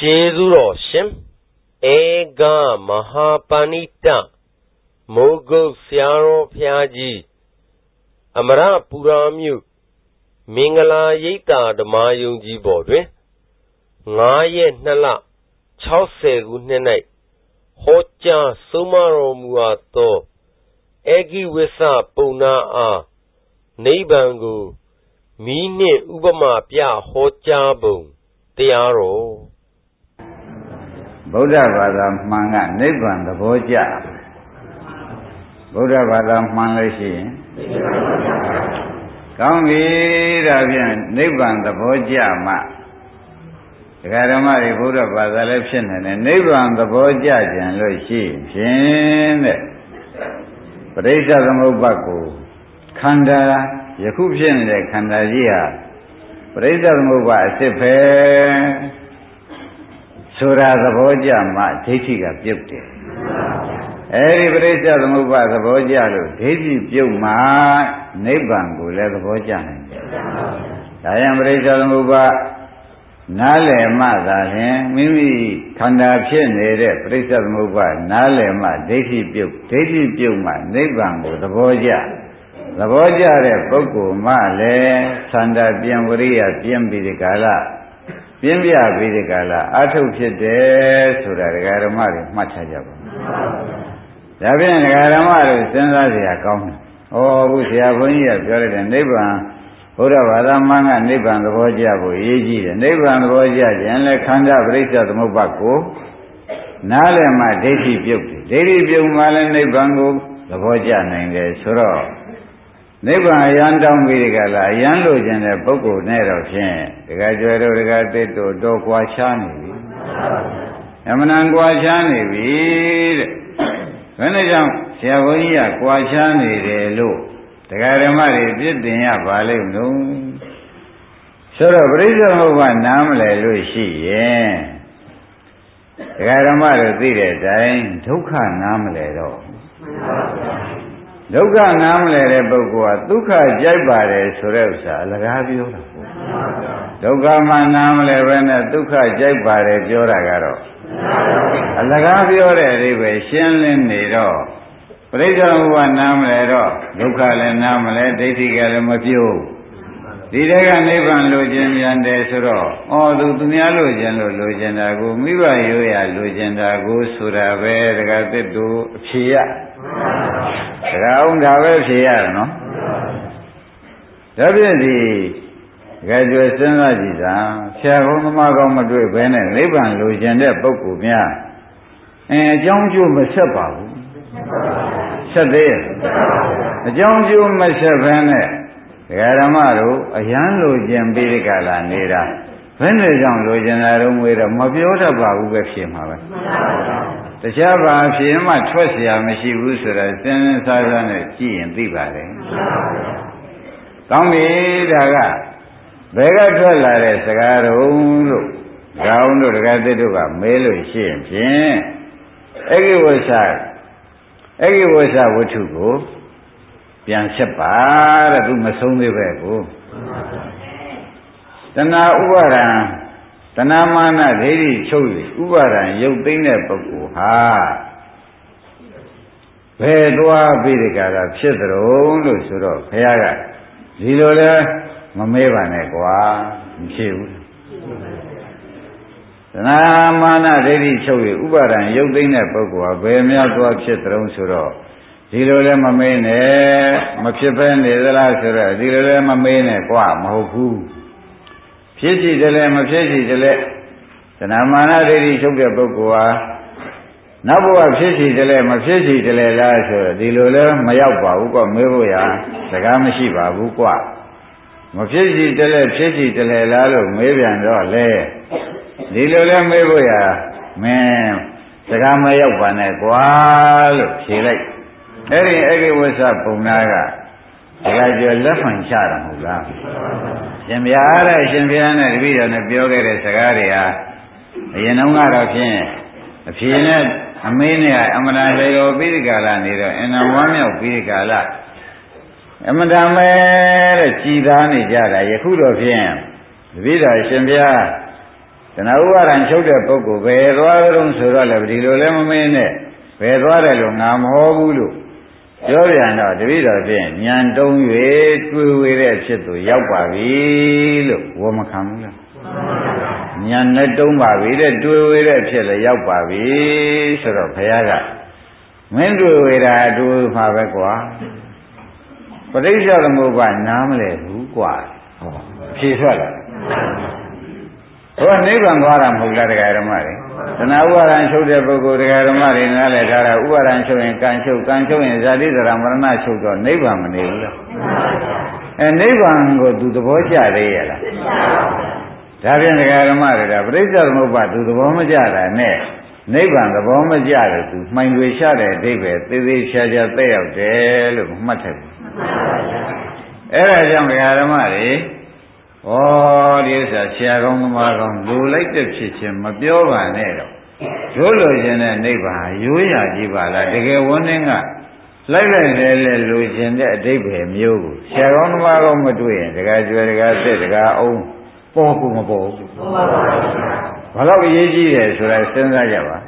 Jezuro Shim Ega Mahapanita Mogo Siaro Piaji Amara Puramu Mingala Yita the Mayunji Bodwe Ngaye Nala Chause Gunenai Hocha Sumaro Muato Egi Wisa Puna A Neibangu Mine Ubama Pia Hocha Bung Tiaro Buddha Vada Manga Nibbana the Boja Buddha Vada Manlashi Kambi Ravian Nibbana the Boja Ma Garamari Buddha Vada Leption and Nibbana the Boja and Loshi Shin Presa the Mubaku Kanda Yakubshin the Kandajia Presa the Muba Sepe Sura the Boja Ma Tichiga Beauty. Every Presa the Muba the Boja, Tiji Puma, Nebangu, let the Boja. I am Presa the Muba Nale Mada, Mimi Kanda Pien, Presa the Muba, Nale Ma, Tiji Puma, Nebangu, the Boja. The Boja, Poku, Male, Sanda Pianguria, Piambidicala. Pimbia Vidicala, Atu Pite, Sura Garamari, Machajaba. Javian Garamari, Sensasia come. Oh, Busia Bunia, Jared and Neighbor, Ura Manga, Neighbor and the Bojabu, Eji, the Neighbor and the Boja, and Le Kanda, Brisa the Mubako, Nale Ma, Desi Beauty, Desi Bumalan, Nebango, the Boja named Sura. Neighbor, Yan down Vidicala, Yan Lojan, a Boko, Nero Shen, the Gajuero regarded to Dokwashani. Yamanangwashani, when a young Siavonia, Kwashani, the low, the Garamari did the Valley, no. So the reason of one namely Lucy, the Garamari did it, dying, Tuka namely. Dukkha namle Bogua, Dukkha Jaibare Surevsa, Lagavio. Dukkha namle Vena, Dukkha Jaibare Joragaro. Lagavio Rive, Shenlin Nido. Presa one namle, Dukkha namle, Detigal Mapio. Didega Nevan Logen Yande Suro, or Dunia Logen Logenago, Miva Yoya Logenago, Surave, regarded to Chia. Round our share, no? Definitely, graduation is Sharon Magomadu, Ben and Liban, Lugenda, Bokumia, and John Jew Masapa. Said there. John Jew Masapane, Garamaro, a young Lugen Biricala, Nera. When the young Lugenarum with a Mabiota Babu Bexim, the Java, she might trust the Amishi Rusura, then Saran, Key and Dibare. Tommy Daga, Vega Tola, Sagaro, Round or Gadiduba, Melo, she, Eggy was a what to go. Pian Shapa, do Masoni Vego. Tana Uara. Tanamana Lady Choli, Ubara, you think that Boku, ha. Where do I be the Gala, Chitro, Lucero, Piaga, Zilola, Mameva Negua, Chiu. Tanamana Lady Choli, Ubara, you think that Boku, where Miago Chitro, Suro, Zilola Mamene, Machipan, the Lasura, Zilola Mamene, Qua, Mahoku. Pity the lamb of Pity the lamb. The Namana lady took a bookua. Nabua Pity the lamb of Pity the lamb, the Lula, Mayapa, Uka Mevoya, the Gamashiba, Bukwa. Mapiti the lamb, Pity the lamb, maybe and all lay. The Lula Mevoya, man, the Gamayapa, Nequal, she like. Every was up, Punaga. The guy you left on Charam. Shimbiara, Shimbiana, Vida, and the Bioga Sagaria, Yanunga of Finet, Amania, Amana, Bidicala, and a woman of Bidicala. Amadame, Chidani Jada, Yakudo of him. Vida, Shimbia, တဏှာဥပါဒံချုပ်တဲ့ပုဂ္ဂိုလ်ဘယ်သွားကြုံဆိုတော့လည်းဒီလိုလည်းမမင်းနဲ့ဘယ်သွားတယ်လို့ငါမဟောဘူးလို့ပြောပြန်တော့တပည့်တော်ဖြင့်ဉာဏ်တုံး၍တွေ့ဝေတဲ့ဖြစ်သူရောက်ပါပြီလို့ဝမခံဘူးလားဉာဏ်နဲ့တုံးပါပြီတဲ့တွေ့ဝေတဲ့ဖြစ်လည်းရောက်ပါပြီဆိုတော့ဘုရားကမင်းတွေ့ဝေတာတွေ့မှာပဲကွာပဋိစ္စသမုပ္ပါနားမလဲဘူးကွာဟောဖြေထွက်လာဘုရားနိဗ္ဗာန်သွားတာမဟုတ်လားတရားဓမ္မတွေတဏှာဥပါဒံချုပ်တဲ့ပုဂ္ဂိုလ်တရားဓမ္မတွေနားလည်ထားတာဥပါဒံချုပ်ရင်ကံချုပ်ရင်ဇာတိဇရာမရဏချုပ်တော့နိဗ္ဗာန်မနေဘူးလားနိဗ္ဗာန်ကိုသူသဘောကျသေးရဲ့လားဒါဖြင့်တရားဓမ္မတွေကပဋိစ္စသမုပ္ပါသူသဘောမကျတာနဲ့နိဗ္ဗာန်သဘောမကျတယ်သူမှိုင်တွေချတဲ့အဓိပ္ပာယ်သေးသေးချာချာသက်ရောက်တယ်လို့မှတ်ထားတယ်အဲ့ဒါကြောင့်တရားဓမ္မတွေဩဒီဥစ္စာဆရာကောင်းသမားကောင်းလူလိုက်တဲ့ဖြစ်ချင်းမပြောပါနဲ့တော့တို့လိုချင်တဲ့နိဗ္ဗာန်ရိုးရာကြီးပါလားတကယ်ဝန်းင်းကလိုက်လဲလူချင်တဲ့အဓိပ္ပာယ်မျိုးကိုဆရာကောင်းသမားကောင်းမတွေ့ရင်တကယ်ကျွယ်တကယ်သက်တကယ်အောင်ပေါ်ကူမပေါ်ဘူးဘာလို့အရေးကြီးတယ်ဆိုတာစဉ်းစားကြပါ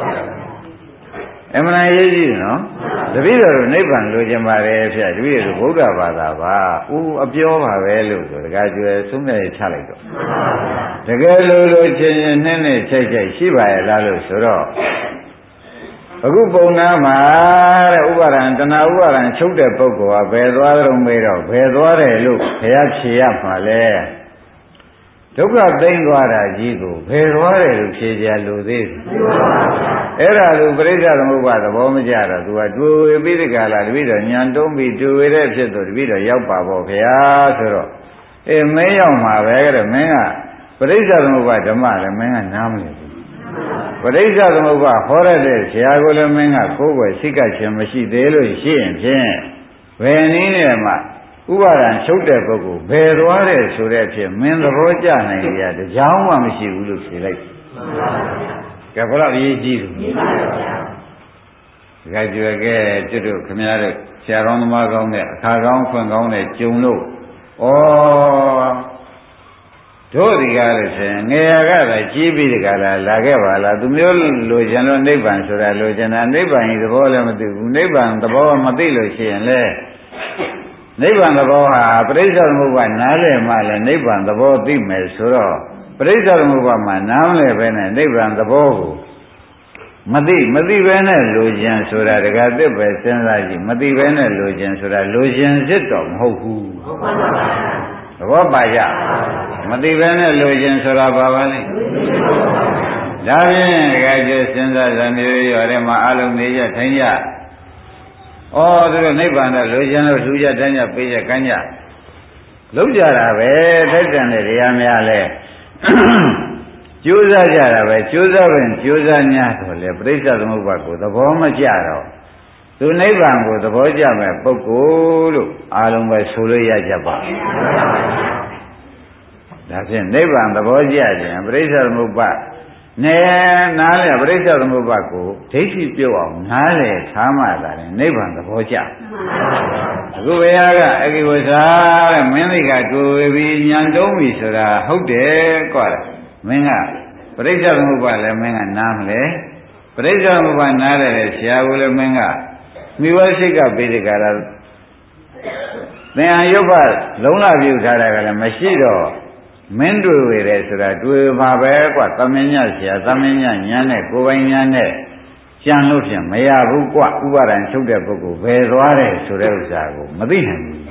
အမှန်အရေးကြီးတယ်နော်တပည့်တော်တို့နိဗ္ဗာန်လိုချင်ပါတယ်ဖြတ်တပည့်တော်ဗုဒ္ဓဘာသာပါအပြောပါပဲလို့ဆိုတကယ်ကျွယ်သုံးနေချလိုက်တော့တကယ်လိုချင်ရင်နဲ့ချိတ်ရှိပါရဲ့လားလို့ဆိုတော့အခုပုံနာမှာတဲ့ဥပါဒံတဏှာဥပါဒံချုပ်တဲ့ပုဂ္ဂိုလ်ကဘယ်သွားကြုံမေးတော့ဘယ်သွားတယ်လို့ဘုရားဖြေရမှာလဲဒုက္ခသိမ်းသွားတာကြီးကိုဘယ်သွားတယ်လို့ဖြေကြလို့သေးတယ်အဲ့ဒါလိုပရိစ္ဆေသမုပ္ပါသဘောမကျတော့သူကတွေ့ဝေပြီးဒီကလာတပည့်တော်ညံတုံးပြီးတွေ့ဝေတဲ့ဖြစ်တော့တပည့်တော်ရောက်ပါပေါ့ဗျာဆိုတော့မင်းရောက်မှာပဲတဲ့မင်းကပရိစ္ဆေသမုပ္ပါဓမ္မလည်းမင်းကနားမလည်ဘူးပရိစ္ဆေသမုပ္ပါဟောရတဲ့ဆရာကိုလည်းမင်းကကိုယ်ွယ်စိတ်ကခြင်းမရှိသေးလို့ရှိရင်ဖြင့်ဘယ်နည်းနဲ့မှဥပါဒံချုပ်တဲ့ပုဂ္ဂိုလ်ဘယ်သွားတယ်ဆိုတဲ့ဖြစ်မင်းသဘောကျနိုင်ကြတကြောင်မှမရှိဘူးလို့ဖြေလိုက်ကဲဘယ်တော့အရေးကြီးလို့တခါကျွယ်ကဲကျွတ်တို့ခမရတို့ဆရာကောင်းသမားကောင်းတဲ့အခါကောင်းဖွင့်ကောင်းတဲ့ကျုံလို့ဩတို့ဒီကားလို့ဆိုရင်ငယ်ရကသာကြီးပြီးဒီကားလာခဲ့ပါလားသူမျိုးလိုချင်လို့နိဗ္ဗာန်ဆိုတာလိုချင်တာနိဗ္ဗာန်ကြီးသဘောလည်းမသိဘူးနိဗ္ဗာန်သဘောမသိလို့ရှိရင်လေနိဗ္ဗာန်သဘောဟာပရိစ္ဆေသမုပ္ပါနားလည်မှလည်းနိဗ္ဗာန်သဘောသိမယ်ဆိုတော့ပရိစ္ဆေသမုပ္ပါမှာနားမလည်ပဲနဲ့နိဗ္ဗာန်သဘောကိုမသိပဲနဲ့လိုချင်ဆိုတာတကယ်သစ်ပဲစဉ်းစားကြည့်မသိပဲနဲ့လိုချင်ဆိုတာလိုချင်စစ်တော့မဟုတ်ဘူးသဘောပါကြမသိပဲနဲ့လိုချင်ဆိုတာဘာပါလဲဒါဖြင့်တကယ်ကျစဉ်းစားကြမျိုးရောထဲမှာအလုံးနေကြထိုင်ကြသူတို့နိဗ္ဗာန်တော့လိုချင်လို့ထူးကြတန်းကြပေးကြကမ်းကြလုံးကြတာပဲထိုက်တန်တဲ့တရားများလဲကြိုးစားကြတာပဲကြိုးစားရင်ကြိုးစား냐တော့လေပရိစ္ဆေသမုပ္ပါကိုသဘောမကျတော့သူနိဗ္ဗာန်ကိုသဘောကျမဲ့ပုဂ္ဂိုလ်လို့အားလုံးပဲဆိုလို့ရကြပါဒါဖြင့်နိဗ္ဗာန်သဘောကျခြင်းပရိစ္ဆေသမုပ္ပါနဲ့နားလေပရိစ္ဆေသမုပ္ပါကိုဒိဋ္ဌိပြုတ်အောင်နားလေထားမှလာတယ်နိဗ္ဗာန်သဘောကျအခုဘုရားကအကိဝဇာတဲ့မင်းသိကတွေ့ပြီးညံတုံးပြီဆိုတာဟုတ်တယ်ကွာမင်းကပရိစ္ဆေသမုပ္ပါလည်းမင်းကနားမလဲပရိစ္ဆေသမုပ္ပါနားတယ်ဆရာကလည်းမင်းကမိဘစိတ်ကပိဋကရာသင်္ဟာယုတ်ဘလုံးလာပြုထားတာကလည်းမရှိတော့မင်းတွေ့ဝေတယ်ဆိုတာတွေ့ပါပဲကွာသမင်းညဆရာသမင်းညညမ်းနဲ့ကိုယ်ပိုင်ညမ်းနဲ့ကြံလို့ဖြင့်မရဘူးကွာဥပါဒံချုပ်တဲ့ပုဂ္ဂိုလ်ဘယ်သွားတယ်ဆိုတဲ့ဥစ္စာကိုမသိနိုင်ဘူး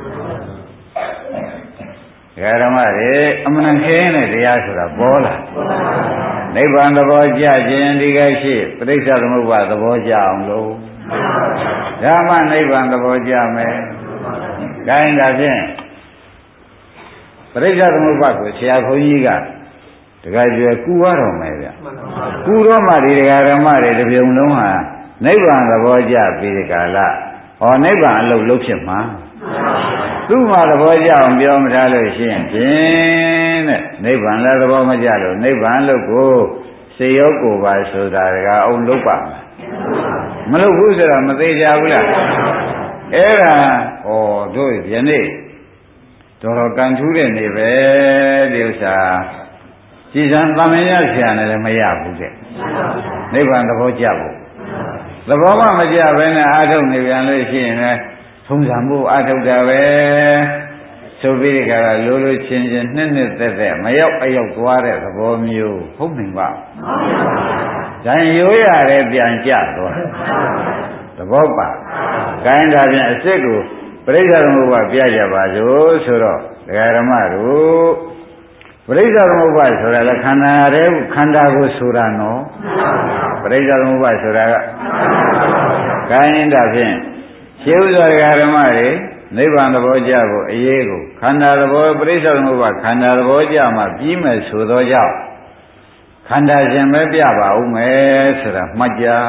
ဓမ္မတွေအမှန်ခင်းတဲ့တရားဆိုတာပေါ်လာနိဗ္ဗာန်သဘောကျခြင်းဒီကရှိပဋိစ္စသမုပ္ပါသဘောကျအောင်လို့ဓမ္မနိဗ္ဗာန်သဘောကျမယ်။ဒါရင်ဒါဖြင့်ပရိစ္ဆေသမုပ္ပါကိုဆရာဘုန်းကြီးကတခါကျွယ်ကူရတော်မယ်ဗျ။ကူတော့မှဒီတရားဓမ္မတွေတစ်ပြုံလုံးဟာနိဗ္ဗာန်သဘောကျပြီးဒီကာလနိဗ္ဗာန်အလုပ်လုပ်ဖြစ်မှာသူ့မှာသဘောကျအောင်ပြောမထားလို့ရှိရင်ဖြင့်တဲ့နိဗ္ဗာန်လည်းသဘောမကျလို့နိဗ္ဗာန်လို့ကိုစေရောကိုယ်ပါဆိုတာကအောင်လုပ်ပါမလုပ်ဘူးဆိုတော့မသေးကြဘူးလားအဲ့ဒါတို့ယနေ့တော်တော်ကန်ထူးတဲ့နေပဲဒီဥစ္စာကြည်စံသမင်ရဆရာနဲ့လည်းမရဘူးတဲ့နိဗ္ဗာန်သဘောကျဖို့သဘောမှမကျဘဲနဲ့အာထုတ်နေပြန်လို့ရှိရင်လည်းထုံးစံမှုအာထုတ်တာပဲဆိုပြီးဒီကရလိုလိုချင်းချင်းနှစ်သက်မရောက်အရောက်သွားတဲ့သဘောမျိုးဟုတ်နေပါဒါရင်ရိုးရတယ်ပြန်ကြသွားသဘောပါကိုင်းတာပြန်အစ်စ်ကိုပရိစ္ဆေသမုပ္ပါပြကြပါစို့ဆိုတော့ဒကာဓမ္မတို့ပရိစ္ဆေသမုပ္ပါဆိုတာလည်းခန္ဓာရဲ့ခန္ဓာကိုဆိုတာနော်ပရိစ္ဆေသမုပ္ပါဆိုတာကကိုင်းတာဖြင့်ရှင်းဥစွာဒကာဓမ္မတွေနိဗ္ဗာန်သဘောကျဖို့အရေးကိုခန္ဓာသဘောပရိစ္ဆေသမုပ္ပါခန္ဓာသဘောကျမှပြီးမယ်ဆိုသောကြောင့်ခန္ဓာရှင်ပဲပြပါဦးမယ်ဆိုတာမှတ်ကြ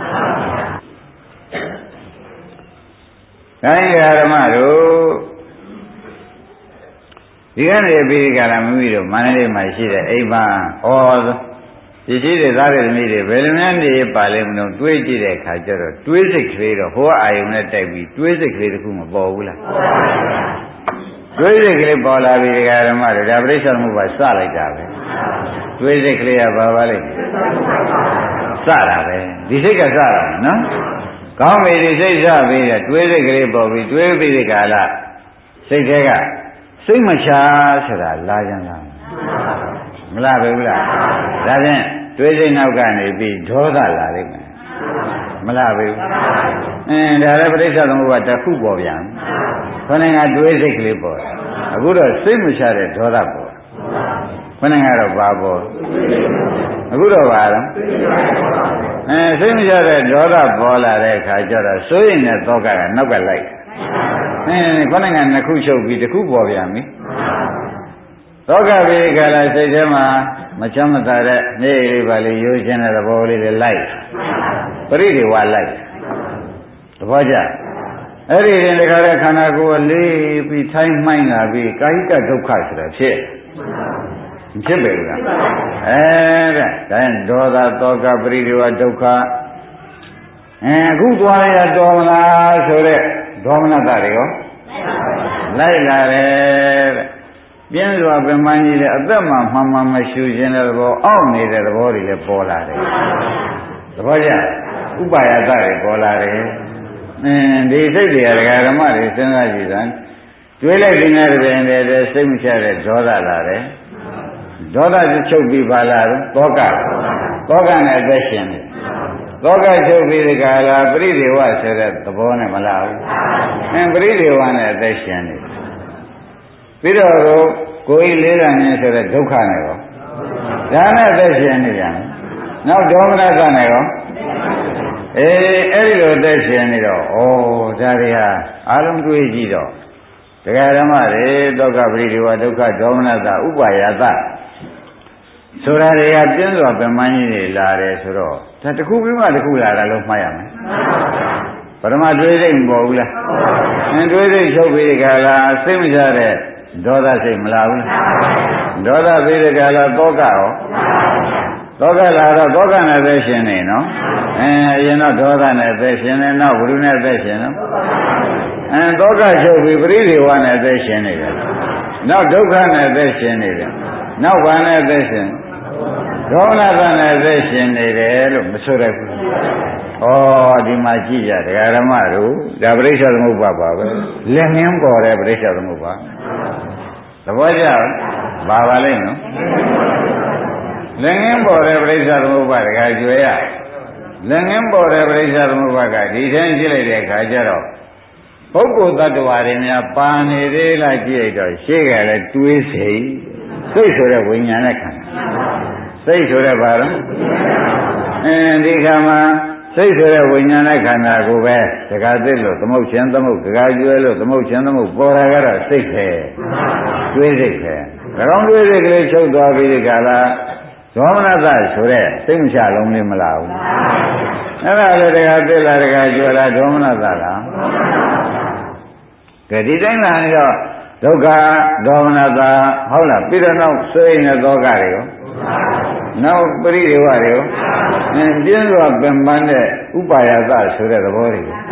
။ဒါရင်ဓမ္မတို့ဒီကနေ့ပြီးကြတာမိမိတို့မန္တလေးမှာရှိတဲ့အိမ်မှာဩပစ္စည်းတွေသားတဲ့သမီးတွေဘယ်လိုများနေပါလိမ့်မလို့တွေးကြည့်တဲ့အခါကျတော့တွေးစိတ်ကလေးတော့ဟိုအာယုံနဲ့တိုက်ပြီးတွေးစိတ်ကလေးတခုမပေါ်ဘူးလား။တွေးစိတ်ကလေးပေါ်လာပြီဓမ္မတို့ဒါပရိစ္ဆေသမုပ္ပါစလိုက်တာပဲ။တွေးစိတ်ကလေးကဘာပါလိမ့်စတာပဲဒီစိတ်ကစတာနော်ကောင်းပြီဒီစိတ်စပြီးတဲ့တွေးစိတ်ကလေးပေါ်ပြီးတွေးပြီးဒီကာလစိတ်ထဲကစိတ်မချဆိုတာလာကြလားမလားပဲဘူးလားဒါဖြင့်တွေးစိတ်နောက်ကနေပြီးဒေါသလာလိမ့်မယ်မလားပဲဘူးဒါလည်းပရိစ္ဆေသမုပ္ပါတစ်ခုပေါ်ပြန်ခொနဲ့ကတွေးစိတ်ကလေးပေါ်အခုတော့စိတ်မချတဲ့ဒေါသပေါ်ခொနဲ့ကတော့ဘာပေါ်အခုတော့ပါတော့စိတ်မချတဲ့ဒေါသပေါ်လာတဲ့အခါကျတော့စိုးရိမ်တဲ့သောကကနောက်ကလိုက်ခொနဲ့ကနှစ်ခုချုပ်ပြီးတစ်ခုပေါ်ပြန်ပြီသောကပိကလာစိတ်ထဲမှာမချမ်းမသာတဲ့နေလေးပါလေရိုးချင်းတဲ့သဘောလေးတွေလိုက်ပရိဒီဝလိုက်သဘောကျအဲ့ဒီရင်တခါတဲ့ခန္ဓာကိုယ်လေးပြီးထိုင်းမှိုင်းလာပြီးကာယကဒုက္ခဆိုတာဖြစ်ဖြစ်ပဲလားဒါရင်ဒေါသသောကပရိဒီဝဒုက္ခအခုသွားရတော်မလားဆိုတဲ့ဒေါမနတတွေရောလိုက်လာတယ်တဲ့ပြင်းစွာပင်ပန်းကြီးလည်းအသက်မှမှန်ရှူခြင်းတဲ့သဘောအောင့်နေတဲ့သဘောတွေလည်းပေါ်လာတယ်သဘောကျဥပါယတတွေပေါ်လာတယ်ဒီစိတ်တွေကဓမ္မတွေစဉ်းစားကြည့်တာတွေးလိုက်တဲ့နေရာတွေနဲ့စိတ်မချတဲ့ဒေါသလာတယ်ဒေါသချုပ်ပြီးပါလာတော့သောကနဲ့အသက်ရှင်တယ်သောကချုပ်ပြီးဒီကလာပရိဒေဝဆိုတဲ့သဘောနဲ့မလာဘူးပရိဒေဝနဲ့အသက်ရှင်တယ်ပြီးတော့ကိုယ်ကြီးလေးတာနဲ့ဆိုတဲ့ဒုက္ခနဲ့ရောဒါနဲ့အသက်ရှင်နေပြန်နောက်ဒေါမနကနဲ့ရောအဲ့ဒီလိုအသက်ရှင်နေတော့ဩဒါတွေဟာအလုံးတွေးကြည့်တော့တရားဓမ္မတွေဒုက္ခပရိဒေဝဒုက္ခဒေါမနတဥပါယတဆိုတာတွေကပြင်းစွာပင်ပန်းကြီးတွေလာတယ်ဆိုတော့ဒါတစ်ခုပြီးမှတစ်ခုလာတာလို့မှားရမယ်ပရမတွေးစိတ်မပေါ်ဘူးလားတွေးစိတ်ချုပ်ပြီးကြလားစိတ်မချတဲ့ဒေါသစိတ်မလာဘူးဒေါသပြီးကြလားသောကရောသောကလာတော့သောကနဲ့သက်ရှင်နေနော်အရင်တော့ဒေါသနဲ့သက်ရှင်နေနောက်ဘုရုနဲ့သက်ရှင်နော်သောကချုပ်ပြီးပရိဒေဝနဲ့သက်ရှင်နေတယ်နောက်ဒုက္ခနဲ့သက်ရှင်နေတယ်နောက်ဘာနဲ့သက်ရှင်ဒေါမနတနဲ့သက်ရှင်နေတယ်လို့မဆိုရဘူးဒီမှာကြည့်ကြတရားဓမ္မတို့ဒါပရိစ္ဆေသမုပ္ပါပါပဲလက်ငင်းပေါ်တဲ့ပရိစ္ဆေသမုပ္ပါသဘောကျပါပါလိမ့်နော်လက်ငင်းပေါ်တဲ့ပရိစ္ဆေသမုပ္ပါတခါကျွေရလက်ငင်းပေါ်တဲ့ပရိစ္ဆေသမုပ္ပါကဒီတိုင်းကြည့်လိုက်တဲ့အခါကျတော့ပုဂ္ဂိုလ်တ attva တွေများပါနေသေးလားကြည့်လိုက်တော့ရှေ့ကလည်းတွေးစိတ်ဆိုတဲ့ဝိညာဉ်နဲ့ခန္ဓာစိတ်ဆိုတဲ့ဘာလို့ဒီခါမှာစိတ်ဆိုတဲ့ဝိညာဉ်နဲ့ခန္ဓာကိုပဲတခါသိလို့သမုတ်ခြင်းသမုတ်တခါကျွဲလို့သမုတ်ခြင်းသမုတ်ပေါ်တာကတော့စိတ်ပဲတွေးစိတ်ပဲဒါကောင်တွေးစိတ်ကလေးချုပ်သွားပြီးဒီကလာဒေါမနတဆိုတဲ့စိတ်မချလုံးလေးမလာဘူးအဲ့ဒါလည်းတခါသိလားတခါကျွဲလားဒေါမနတလားကဲဒီတိုင်းလာနေတော့ဒုက္ခဒေါမနတဟုတ်လားပြီးတော့နောက်ဆွေးနေသောကတွေရောနောက်ပရိဒေဝတွေရောပြင်းစွာပင်ပန်းတဲ့ဥပါယသဆိုတဲ့သဘောတွေဒါ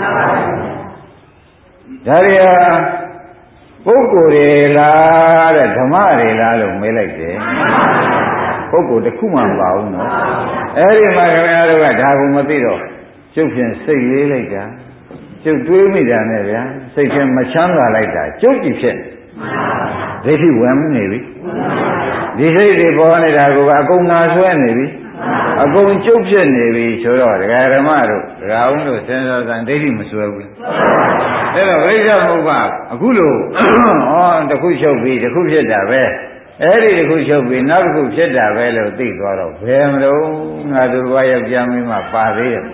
တွေဟာပုဂ္ဂိုလ်တွေလားတဲ့ဓမ္မတွေလားလို့မေးလိုက်တယ်ပုဂ္ဂိုလ်တစ်ခုမှမပါဘူးနော်အဲ့ဒီမှာခင်ဗျားတို့ကဒါကိုမသိတော့ကျုပ်ဖြင့်စိတ်လေးလိုက်တာကျုပ်တွေးမိတာနဲ့ဗျာစိတ်ထဲမချမ်းသာလိုက်တာကျုပ်ကြည့်ဖြစ်ဒိဋ္ဌိဝင်နေပြီဒီစိတ်တွေပေါ်နေတာကအကုန်နာဆွဲနေပြီအကုန်ကျုပ်ဖြစ်နေပြီဆိုတော့ဒကာဓမ္မတို့ဒကာအောင်တို့စဉ်းစားစမ်းဒိဋ္ဌိမဆွဲဘူးအဲ့တော့ပြိဿမုပ္ပါအခုလို့တစ်ခုချုပ်ပြီးတစ်ခုဖြစ်တာပဲအဲ့ဒီတစ်ခုချုပ်ပြီးနောက်တစ်ခုဖြစ်တာပဲလို့သိသွားတော့ဘယ်မလို့ငါတို့ဘဝယောက်ျားမင်းမပါသေးရဲ့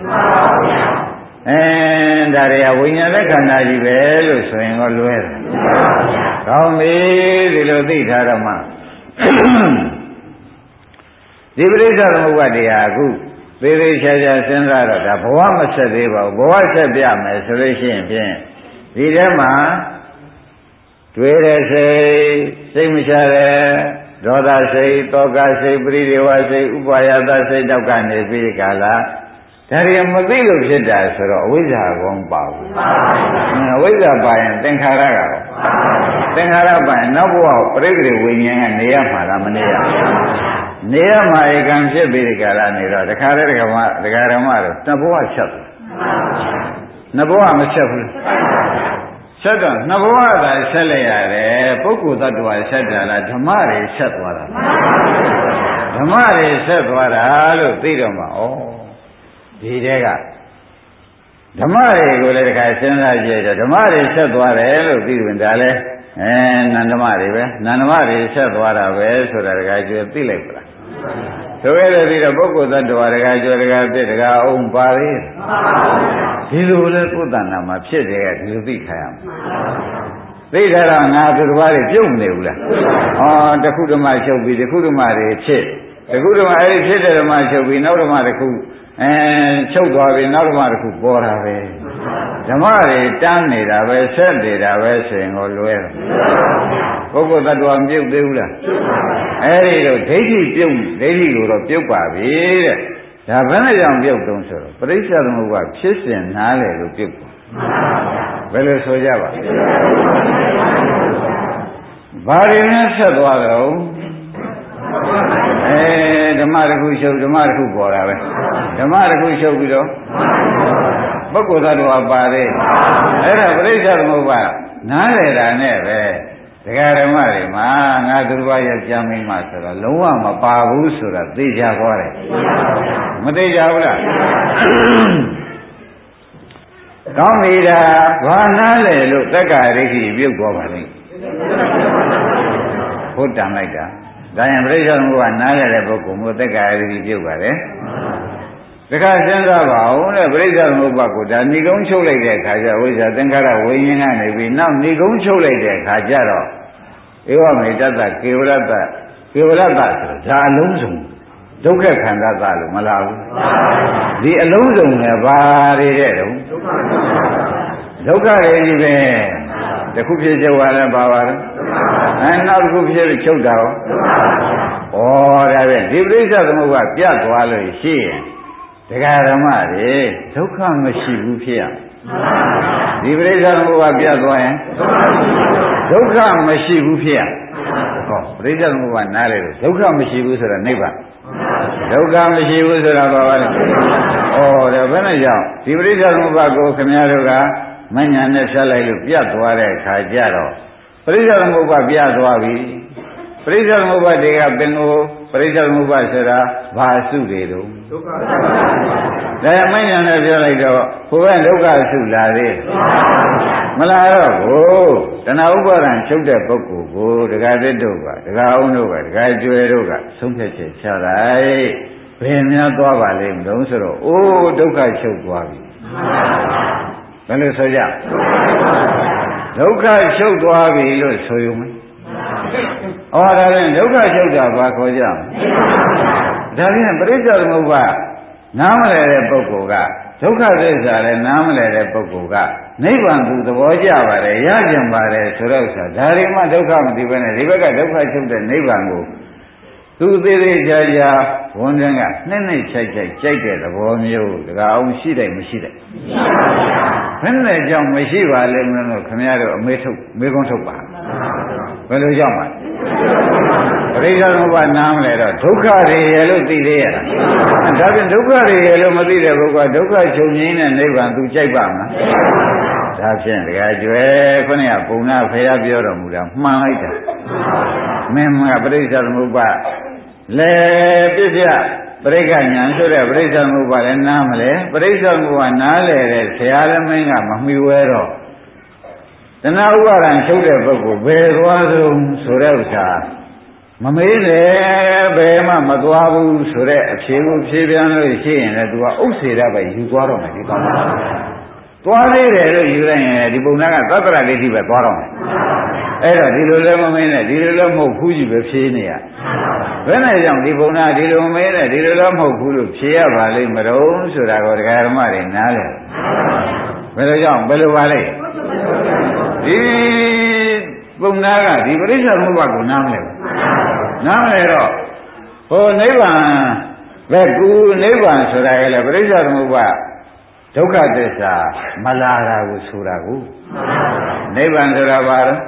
ဒါတွေကဝိညာဉ်နဲ့ခန္ဓာကြီးပဲလို့ဆိုရင်တော့လွဲတယ်ကောင်းပြီဒီလိုသိထားတော့မှဒီပရိစ္ဆေသမုပ္ပါတရားအခုသေးသေးချာချာစဉ်းစားတော့ဒါဘဝမဆက်သေးပါဘူးဘဝဆက်ပြမယ်ဆိုလို့ရှိရင်ဖြင့်ဒီထဲမှာတွေ့တဲ့စိတ်မချတဲ့ဒေါသစိတ်တောကစိတ်ပရိဒေဝစိတ်ဥပါယသစိတ်တောက်ကနေပြီးကာလဒါတွေမသိလို့ဖြစ်တာဆိုတော့အဝိဇ္ဇာကောင်းပါဘူးအဝိဇ္ဇာပါရင်သင်္ခါရကရောသင်္ခါရပါရင်နောက်ဘဝပရိသေဝိညာဉ်ကနေရမှာလားမနေရနေရမှာဧကံဖြစ်ပြီးဒီကာလနေတော့တခါတည်းဒကာဓမ္မတို့နှစ်ဘဝချက်နှစ်ဘဝမချက်ဘူးဆက်တော့နှစ်ဘဝသာဆက်လိုက်ရတယ်ပုဂ္ဂိုလ်သတ္တဝါဆက်တာလားဓမ္မတွေဆက်သွားတာဓမ္မတွေဆက်သွားတာလို့သိတော့မှာဩဒီတဲကဓမ္မတွေကိုလည်းတခါစဉ်းစားကြည့်တော့ဓမ္မတွေဆက်သွားတယ်လို့သိရင်ဒါလဲနန္ဒမတွေပဲနန္ဒမတွေဆက်သွားတာပဲဆိုတာတခါကျွေးသိလိုက်ပါလားဆိုရတဲ့ပြီးတော့ပုဂ္ဂိုလ်သတ္တဝါတခါကျွေးတခါပြစ်တခါအောင်ပါသေးဒီလိုလဲကိုယ်တဏ္ဍာမှာဖြစ်တယ်ကဒီလိုသိခါရမှာသိကြတော့ငါသူတစ်ပါးတွေပြုတ်နေဘူးလားတခုဓမ္မချုပ်ပြီးတခုဓမ္မတွေဖြစ်တခုဓမ္မအဲ့ဒီဖြစ်တဲ့ဓမ္မချုပ်ပြီးနောက်ဓမ္မတစ်ခုချုပ်သွားပြီနောက်ဓမ္မတစ်ခုပေါ်တာပဲဓမ္မတွေတန်းနေတာပဲဆက်နေတာပဲဆိုရင်ကိုလွဲတယ်ပုဂ္ဂိုလ်သတ္တဝါမပြုတ်သေးဘူးလားအဲ့ဒီတော့ဒိဋ္ဌိပြုတ်ဒိဋ္ဌိကိုတော့ပြုတ်ပါပြီတဲ့ဒါဘယ်နဲ့ကြောင့်ပြုတ်တုံးဆိုတော့ပရိစ္ဆေသမုပ္ပါဖြစ်စဉ်နားလေလို့ပြုတ်ဘယ်လိုဆိုကြပါဘာတွေနဲ့ဆက်သွားတော့ဓမ္မတစ်ခုရှုပ်ဓမ္မတစ်ခုပေါ်တာပဲဓမ္မတစ်ခုရှုပ်ပြီးတော့ပုဂ္ဂိုလ်သတ္တဝါပါတယ်အဲ့ဒါပရိစ္ဆေသမုပ္ပါနားလေတာနဲ့ပဲဒကာဓမ္မတွေမှာငါသူတော်ရဲ့ကြံမိမှဆိုတော့လုံးဝမပါဘူးဆိုတာသိကြသွားတယ်မသိကြဘူးလားကောင်းပြီဒါဘာနားလေလို့တက္ကရာဒိဋ္ဌိပြုတ်သွားပါလိမ့်ဟုတ်တန်လိုက်တာဒါရင်ပရိစ္ဆေသမုပ္ပါနားလေတဲ့ပုဂ္ဂိုလ်မျိုးတက္ကရာဒိဋ္ဌိပြုတ်ပါတယ်တခါစဉ်းစားပါဦးတဲ့ပရိစ္ဆေသမုပ္ပါကိုဒါဏိကုံးချုပ်လိုက်တဲ့အခါကျဝိဇ္ဇာသင်္ခါရဝိညာဉ်ကနေပြီးနောက်ဏိကုံးချုပ်လိုက်တဲ့အခါကျတော့ဧဝမေတ္တကေဝရတ္တဆိုတာဒါအလုံးစုံဒုက္ခခန္ဓာသလို့မလားဘူးဒီအလုံးစုံနဲ့ဘာတွေတဲ့တုံးဒုက္ခတွေကြီးပဲတစ်ခုဖြစ်ချုပ်ရလဲပါပါလားနောက်တစ်ခုဖြစ်ချုပ်တာရောဒါပဲဒီပရိစ္ဆေသမုပ္ပါပြတ်သွားလို့ရှိရင်ဒကာဓမ္မတွေဒုက္ခမရှိဘူးဖြစ်ရဒီပရိစ္ဆေသမုပ္ပါပြတ်သွားရင်ဒုက္ခမရှိဘူးဖြစ်ရဟောပရိစ္ဆေသမုပ္ပါနားလေဒုက္ခမရှိဘူးဆိုတာနိဗ္ဗာန်ဒုက္ခမရှိဘူးဆိုတာဘာပါလဲဒါဘယ်နဲ့ကြောင့်ဒီပရိစ္ဆေသမုပ္ပါကိုခင်ဗျားတို့ကမဉ္ဇဏ်နဲ့ဖြတ်လိုက်လို့ပြတ်သွားတဲ့အခါကျတော့ပရိစ္ဆေသမုပ္ပါပြတ်သွားပြီပရိစ္ဆေသမုပ္ပါတွေကပင်ကိုပရိစ္ဆေသမုပ္ပါဆိုတာဘာစုတွေတုံးဒုက္ခဒါမဉ္ဇဏ်နဲ့ပြောလိုက်တော့ဘုရားဒုက္ခစုလာသေးမလာတော့ဘူးတဏှာဥပါဒံချုပ်တဲ့ပုဂ္ဂိုလ်ကိုဒကာသစ်တို့ကဒကာအောင်တို့ကဒကာကျွယ်တို့ကဆုံးဖြတ်ချက်ချလိုက်ဘယ်များသွားပါလိမ့်မလို့ဆိုတော့ဒုက္ခချုပ်သွားပြီဘယ်လိုဆိုကြဒုက္ခချုပ်သွားပြီလို့ဆိုရုံပဲဒါဖြင့်ဒုက္ခချုပ်တာဘာခေါ်ကြမလဲဒါဖြင့်ပရိစ္ဆေသမုပ္ပါနားမလည်တဲ့ပုဂ္ဂိုလ်ကဒုက္ခသစ္စာလည်းနားမလည်တဲ့ပုဂ္ဂိုလ်ကနိဗ္ဗာန်ကိုသဘောကျပါတယ်ရကြံပါတယ်ဆိုတော့ဒါတွေမှဒုက္ခမသိဘဲနဲ့ဒီဘက်ကဒုက္ခချုပ်တဲ့နိဗ္ဗာန်ကိုသူသေးသေးချာချာဝန်ထမ်းကနှစ်ချိုက်ကြိုက်တဲ့သဘောမျိုးတကအောင်ရှိတယ်မရှိတယ်ဘယ်နဲ့ကြောင့်မရှိပါလိမ့်မလို့ခင်ဗျားတို့အမေကုန်းထုတ်ပါဘယ်လိုကြောင့်ပါပရိစ္ဆေသမုပ္ပါနားမလဲတော့ဒုက္ခတွေရဲ့လို့သိသေးရလားဒါပြန်ဒုက္ခတွေရဲ့လို့မသိတဲ့ပုဂ္ဂိုလ်ကဒုက္ခချုပ်ငြိမ်းတဲ့နိဗ္ဗာန်သူကြိုက်ပါမလားဒါဖြင့်တကယ်ကျွဲခုနကပုံနာဖေရပြောတော်မူတာမှန်လိုက်တာမင်းကပရိစ္ဆေသမုပ္ပါလေပြည့်ပြပရိက္ခညာဆိုတဲ့ပရိစ္ဆေသမုပ္ပါလည်းနားမလဲပရိစ္ဆေသမုပ္ပါနားလေတဲ့ဆရာလည်းမင်းကမမှီဝဲတော့တဏှာဥပါဒံချုပ်တဲ့ပုဂ္ဂိုလ်ဘယ်သွားဆုံးဆိုတဲ့ဥစ္စာမမေးနဲ့ဘယ်မှမသွားဘူးဆိုတဲ့အဖြေကိုဖြေပြန်လို့ရှိရင်လည်းသူကဥစ္စေရပဲယူသွားတော့မယ်ဒီကောင်းတာသွားသေးတယ်လို့ယူလိုက်ရင်ဒီပုံနာကသတ္တရဒိဋ္ဌိပဲသွားတော့မယ်အဲ့တော့ဒီလိုလည်းမမင်းနဲ့ဒီလိုလည်းမဟုတ်ဘူးကြီးပဲဖြေနေရဘယ်နဲ့ကြောင့်ဒီပုံနာဒီလိုမမင်းနဲ့ဒီလိုလည်းမဟုတ်ဘူးလို့ဖြေရပါလိမ့်မလို့ဆိုတာကိုဒကာဓမ္မတွေနားလဲဘယ်လိုကြောင့်ဘယ်လိုပါလဲဒီပုံနာကဒီပရိစ္ဆေသမုပ္ပါကိုနားမလဲနားမလဲတော့ဟိုနိဗ္ဗာန်ပဲကူနိဗ္ဗာန်ဆိုတာကလည်းပရိစ္ဆေသမုပ္ပါဒုက္ခသစ္စာမလာတာကိုဆိုတာကိုနိဗ္ဗာန်ဆိုတာဘာလဲ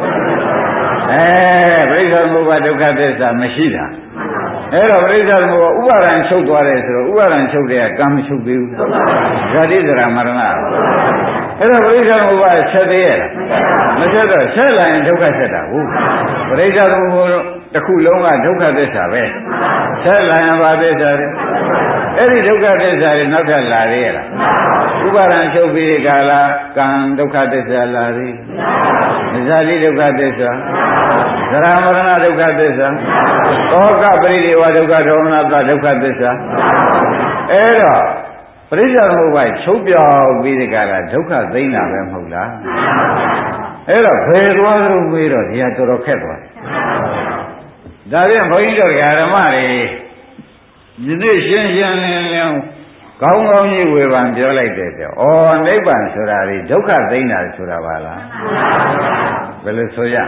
ပရိစ္ဆေသမုပ္ပါဒုက္ခသစ္စာမရှိတာအဲ့တော့ပရိစ္ဆေသမုပ္ပါဥပါဒံချုပ်သွားတယ်ဆိုတော့ဥပါဒံချုပ်တဲ့ကံမချုပ်သေးဘူးဇာတိဇရာမရဏအဲ့တော့ပရိစ္ဆေသမုပ္ပါဆက်သေးရဲ့မဆက်တော့ဆက်လာရင်ဒုက္ခဆက်တာဟုတ်ပရိစ္ဆေသမုပ္ပါတစ်ခုလုံးကဒုက္ခသစ္စာပဲဆက်လာရင်ဘာသစ္စာလဲအဲ့ဒီဒုက္ခသစ္စာတွေနောက်ထပ်လာသေးရဲ့လားဥပါဒံချုပ်ပြီးကာလကံဒုက္ခသစ္စာလာသေးဇာတိဒုက္ခသစ္စာသရမရဏဒုက္ခသစ္စာသောကပရိဒေဝဒုက္ခဒေါမနတဒုက္ခသစ္စာအဲ့တော့ပရိစ္ဆေသမုပ္ပါချုပ်ပြောက်ပြီးဒီကလာဒုက္ခသိမ့်တာပဲမဟုတ်လားအဲ့တော့ဘယ်သွားသလိုမေးတော့ဒီဟာတော်တော်ခက်သွားဒါပြန်ဘုန်းကြီးတို့ဓမ္မတွေဒီနေ့ရှင်းရှင်းလင်းလင်းကောင်းကောင်းကြီးဝေဖန်ပြောလိုက်တဲ့တော့ဩနိဗ္ဗာန်ဆိုတာဒီဒုက္ခသိမ့်တာဆိုတာပါလားဘယ်လိုဆိုရ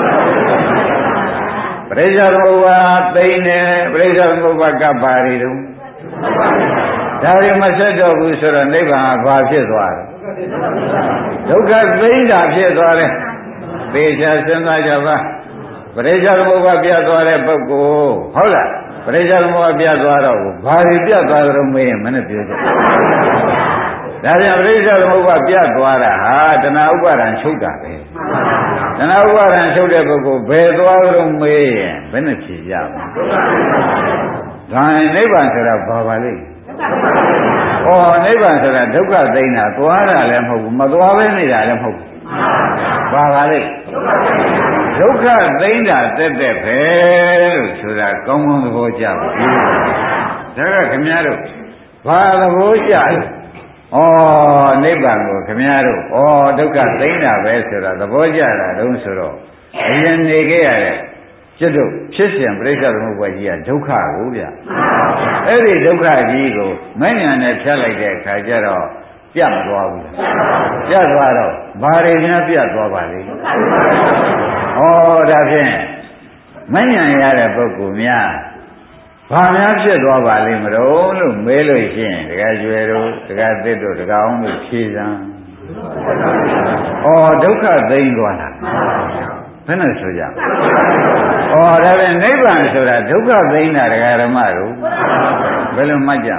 ပရိစ္ဆေသမုပ္ပါသိမ့်တယ်ပရိစ္ဆေသမုပ္ပါကပါရီတုံးဒါရီမဆက်တော့ဘူးဆိုတော့နိဗ္ဗာန်ကဘာဖြစ်သွားလဲဒုက္ခသိမ့်တာဖြစ်သွားတယ်သေချာစဉ်းစားကြပါပရိစ္ဆေသမုပ္ပါပြတ်သွားတဲ့ပုဂ္ဂိုလ်ဟုတ်လားပရိစ္ဆေသမုပ္ပါပြတ်သွားတော့ဘာတွေပြတ်သွားကြလို့မေးရင်မနဲ့ပြောကြဒါပြန်ပရိစ္ဆေသမုပ္ပါပြတ်သွားတာဟာတဏှာဥပါဒံချုပ်တာပဲတဏှာဥပါဒံချုပ်တဲ့ပုဂ္ဂိုလ်ဘယ်သွားကြလို့မေးရင်ဘယ်နဲ့ဖြေကြမလဲဒါရင်နိဗ္ဗာန်ဆိုတာဘာပါလိမ့်ဩနိဗ္ဗာန်ဆိုတာဒုက္ခသိမ့်တာသွားတာလည်းမဟုတ်ဘူးမသွားဘဲနေတာလည်းမဟုတ်ဘူးဘာပါလိမ့်ဒုက္ခသိမ့်တာတက်တက်ပဲလို့ဆိုတာကောင်းကောင်းသဘောကျပါဘူးဒါကခင်ဗျားတို့ဘာသဘောကျလဲဩနိဗ္ဗာန်ကိုခင်ဗျားတို့ဩဒုက္ခသိမ့်တာပဲဆိုတာသဘောကျတာတုံးဆိုတော့အရင်နေခဲ့ရတဲ့ကျွတ်တို့ဖြစ်စဉ်ပြိဿသမုပ္ပါကြီးကဒုက္ခကိုဗျအဲ့ဒီဒုက္ခကြီးကိုမဉ္ဇဏ်နဲ့ဖြတ်လိုက်တဲ့အခါကျတော့ပြတ်မသွားဘူးပြတ်သွားတော့ဘာတွေများပြတ်သွားပါလိမ့်ဩဒါဖြင့်မဉ္ဇဏ်ရတဲ့ပုဂ္ဂိုလ်များဘာများဖြစ်သွားပါလိမ့်မလို့လို့မေးလို့ရှိရင်တကယ်ကျွယ်တို့တကယ်သစ်တို့တကအောင်တို့ဖြေစမ်းဩဒုက္ခသိမ့်သွားတာဘယ်နဲ့ဆိုကြဩဒါပြန်နိဗ္ဗာန်ဆိုတာဒုက္ခသိမ့်တာတရားဓမ္မတို့ဘယ်လိုမှတ်ကြ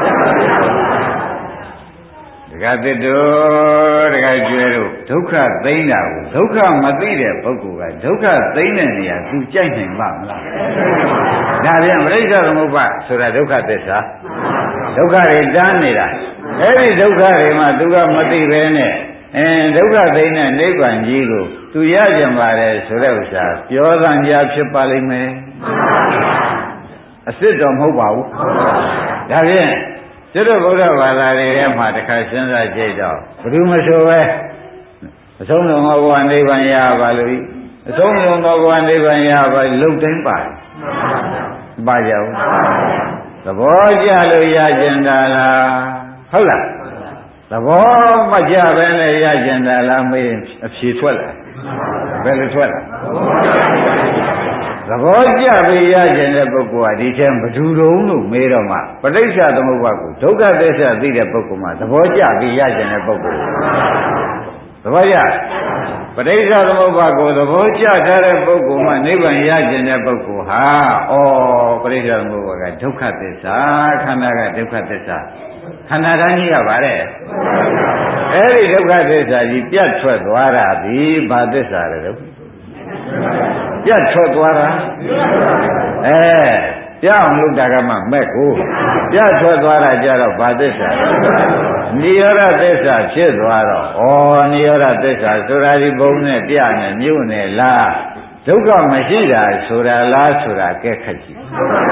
ဒကာသစ်တို့ဒကာကျွဲတို့ဒုက္ခသိမ့်တာကိုဒုက္ခမသိတဲ့ပုဂ္ဂိုလ်ကဒုက္ခသိမ့်တဲ့နေရာသူကြိုက်နိုင်ပါမလားဒါပြန်ပရိစ္ဆေသမုပ္ပါဆိုတာဒုက္ခသစ္စာဒုက္ခတွေတန်းနေတာအဲ့ဒီဒုက္ခတွေမှာသူကမသိပဲနဲ့ဒုက္ခသိမ့်တဲ့နိဗ္ဗာန်ကြီးကိုသူရကြပါတယ်ဆိုတဲ့ဥစ္စာပြောသံကြားဖြစ်ပါလိမ့်မယ်အစ်စ်တော့မဟုတ်ပါဘူးဒါဖြင့်ကျွတ်ဗုဒ္ဓဘာသာတွေထဲမှာတစ်ခါစဉ်းစားကြည့်တော့ဘယ်သူမဆိုပဲအဆုံးစုံသောဘဝနိဗ္ဗာန်ရပါလို့အဆုံးစုံသောဘဝနိဗ္ဗာန်ရပါလုံတိုင်းပါတယ်ပါကြဘူးသဘောကျလို့ရကျင်တာလားဟုတ်လားသဘောမကျပဲနဲ့ရကျင်တာလားမေးအဖြေထွက်လာဘယ်လိုထွက်လာသဘောကျပြီးရကျင်တဲ့ပုဂ္ဂိုလ်ကဒီထဲဘယ်သူတုံးလို့မေးတော့မှပဋိစ္စသမုပ္ပါကိုဒုက္ခသစ္စာသိတဲ့ပုဂ္ဂိုလ်မှာသဘောကျပြီးရကျင်တဲ့ပုဂ္ဂိုလ်သဘောကျပဋိစ္စသမုပ္ပါကိုသဘောကျထားတဲ့ပုဂ္ဂိုလ်မှနိဗ္ဗာန်ရကျင်တဲ့ပုဂ္ဂိုလ်ဟာပဋိစ္စသမုပ္ပါကဒုက္ခသစ္စာခန္ဓာကဒုက္ခသစ္စာခန္ဓာတိုင်းကြီးကဗါတဲ့အဲ့ဒီဒုက္ခသစ္စာကြီးပြတ်ထွက်သွားတာဒီဘာသစ္စာလဲတော့ပြတ်ထွက်သွားတာပြောင်းလို့တာကမှမဲ့ကိုပြတ်ထွက်သွားတာကြတော့ဘာသစ္စာနိရောဓသစ္စာဖြစ်သွားတော့နိရောဓသစ္စာဆိုတာဒီဘုံနဲ့ပြနဲ့မြို့နဲ့လားဒုက္ခမရှိတာဆိုတာလားဆိုတာကဲခက်ရှိ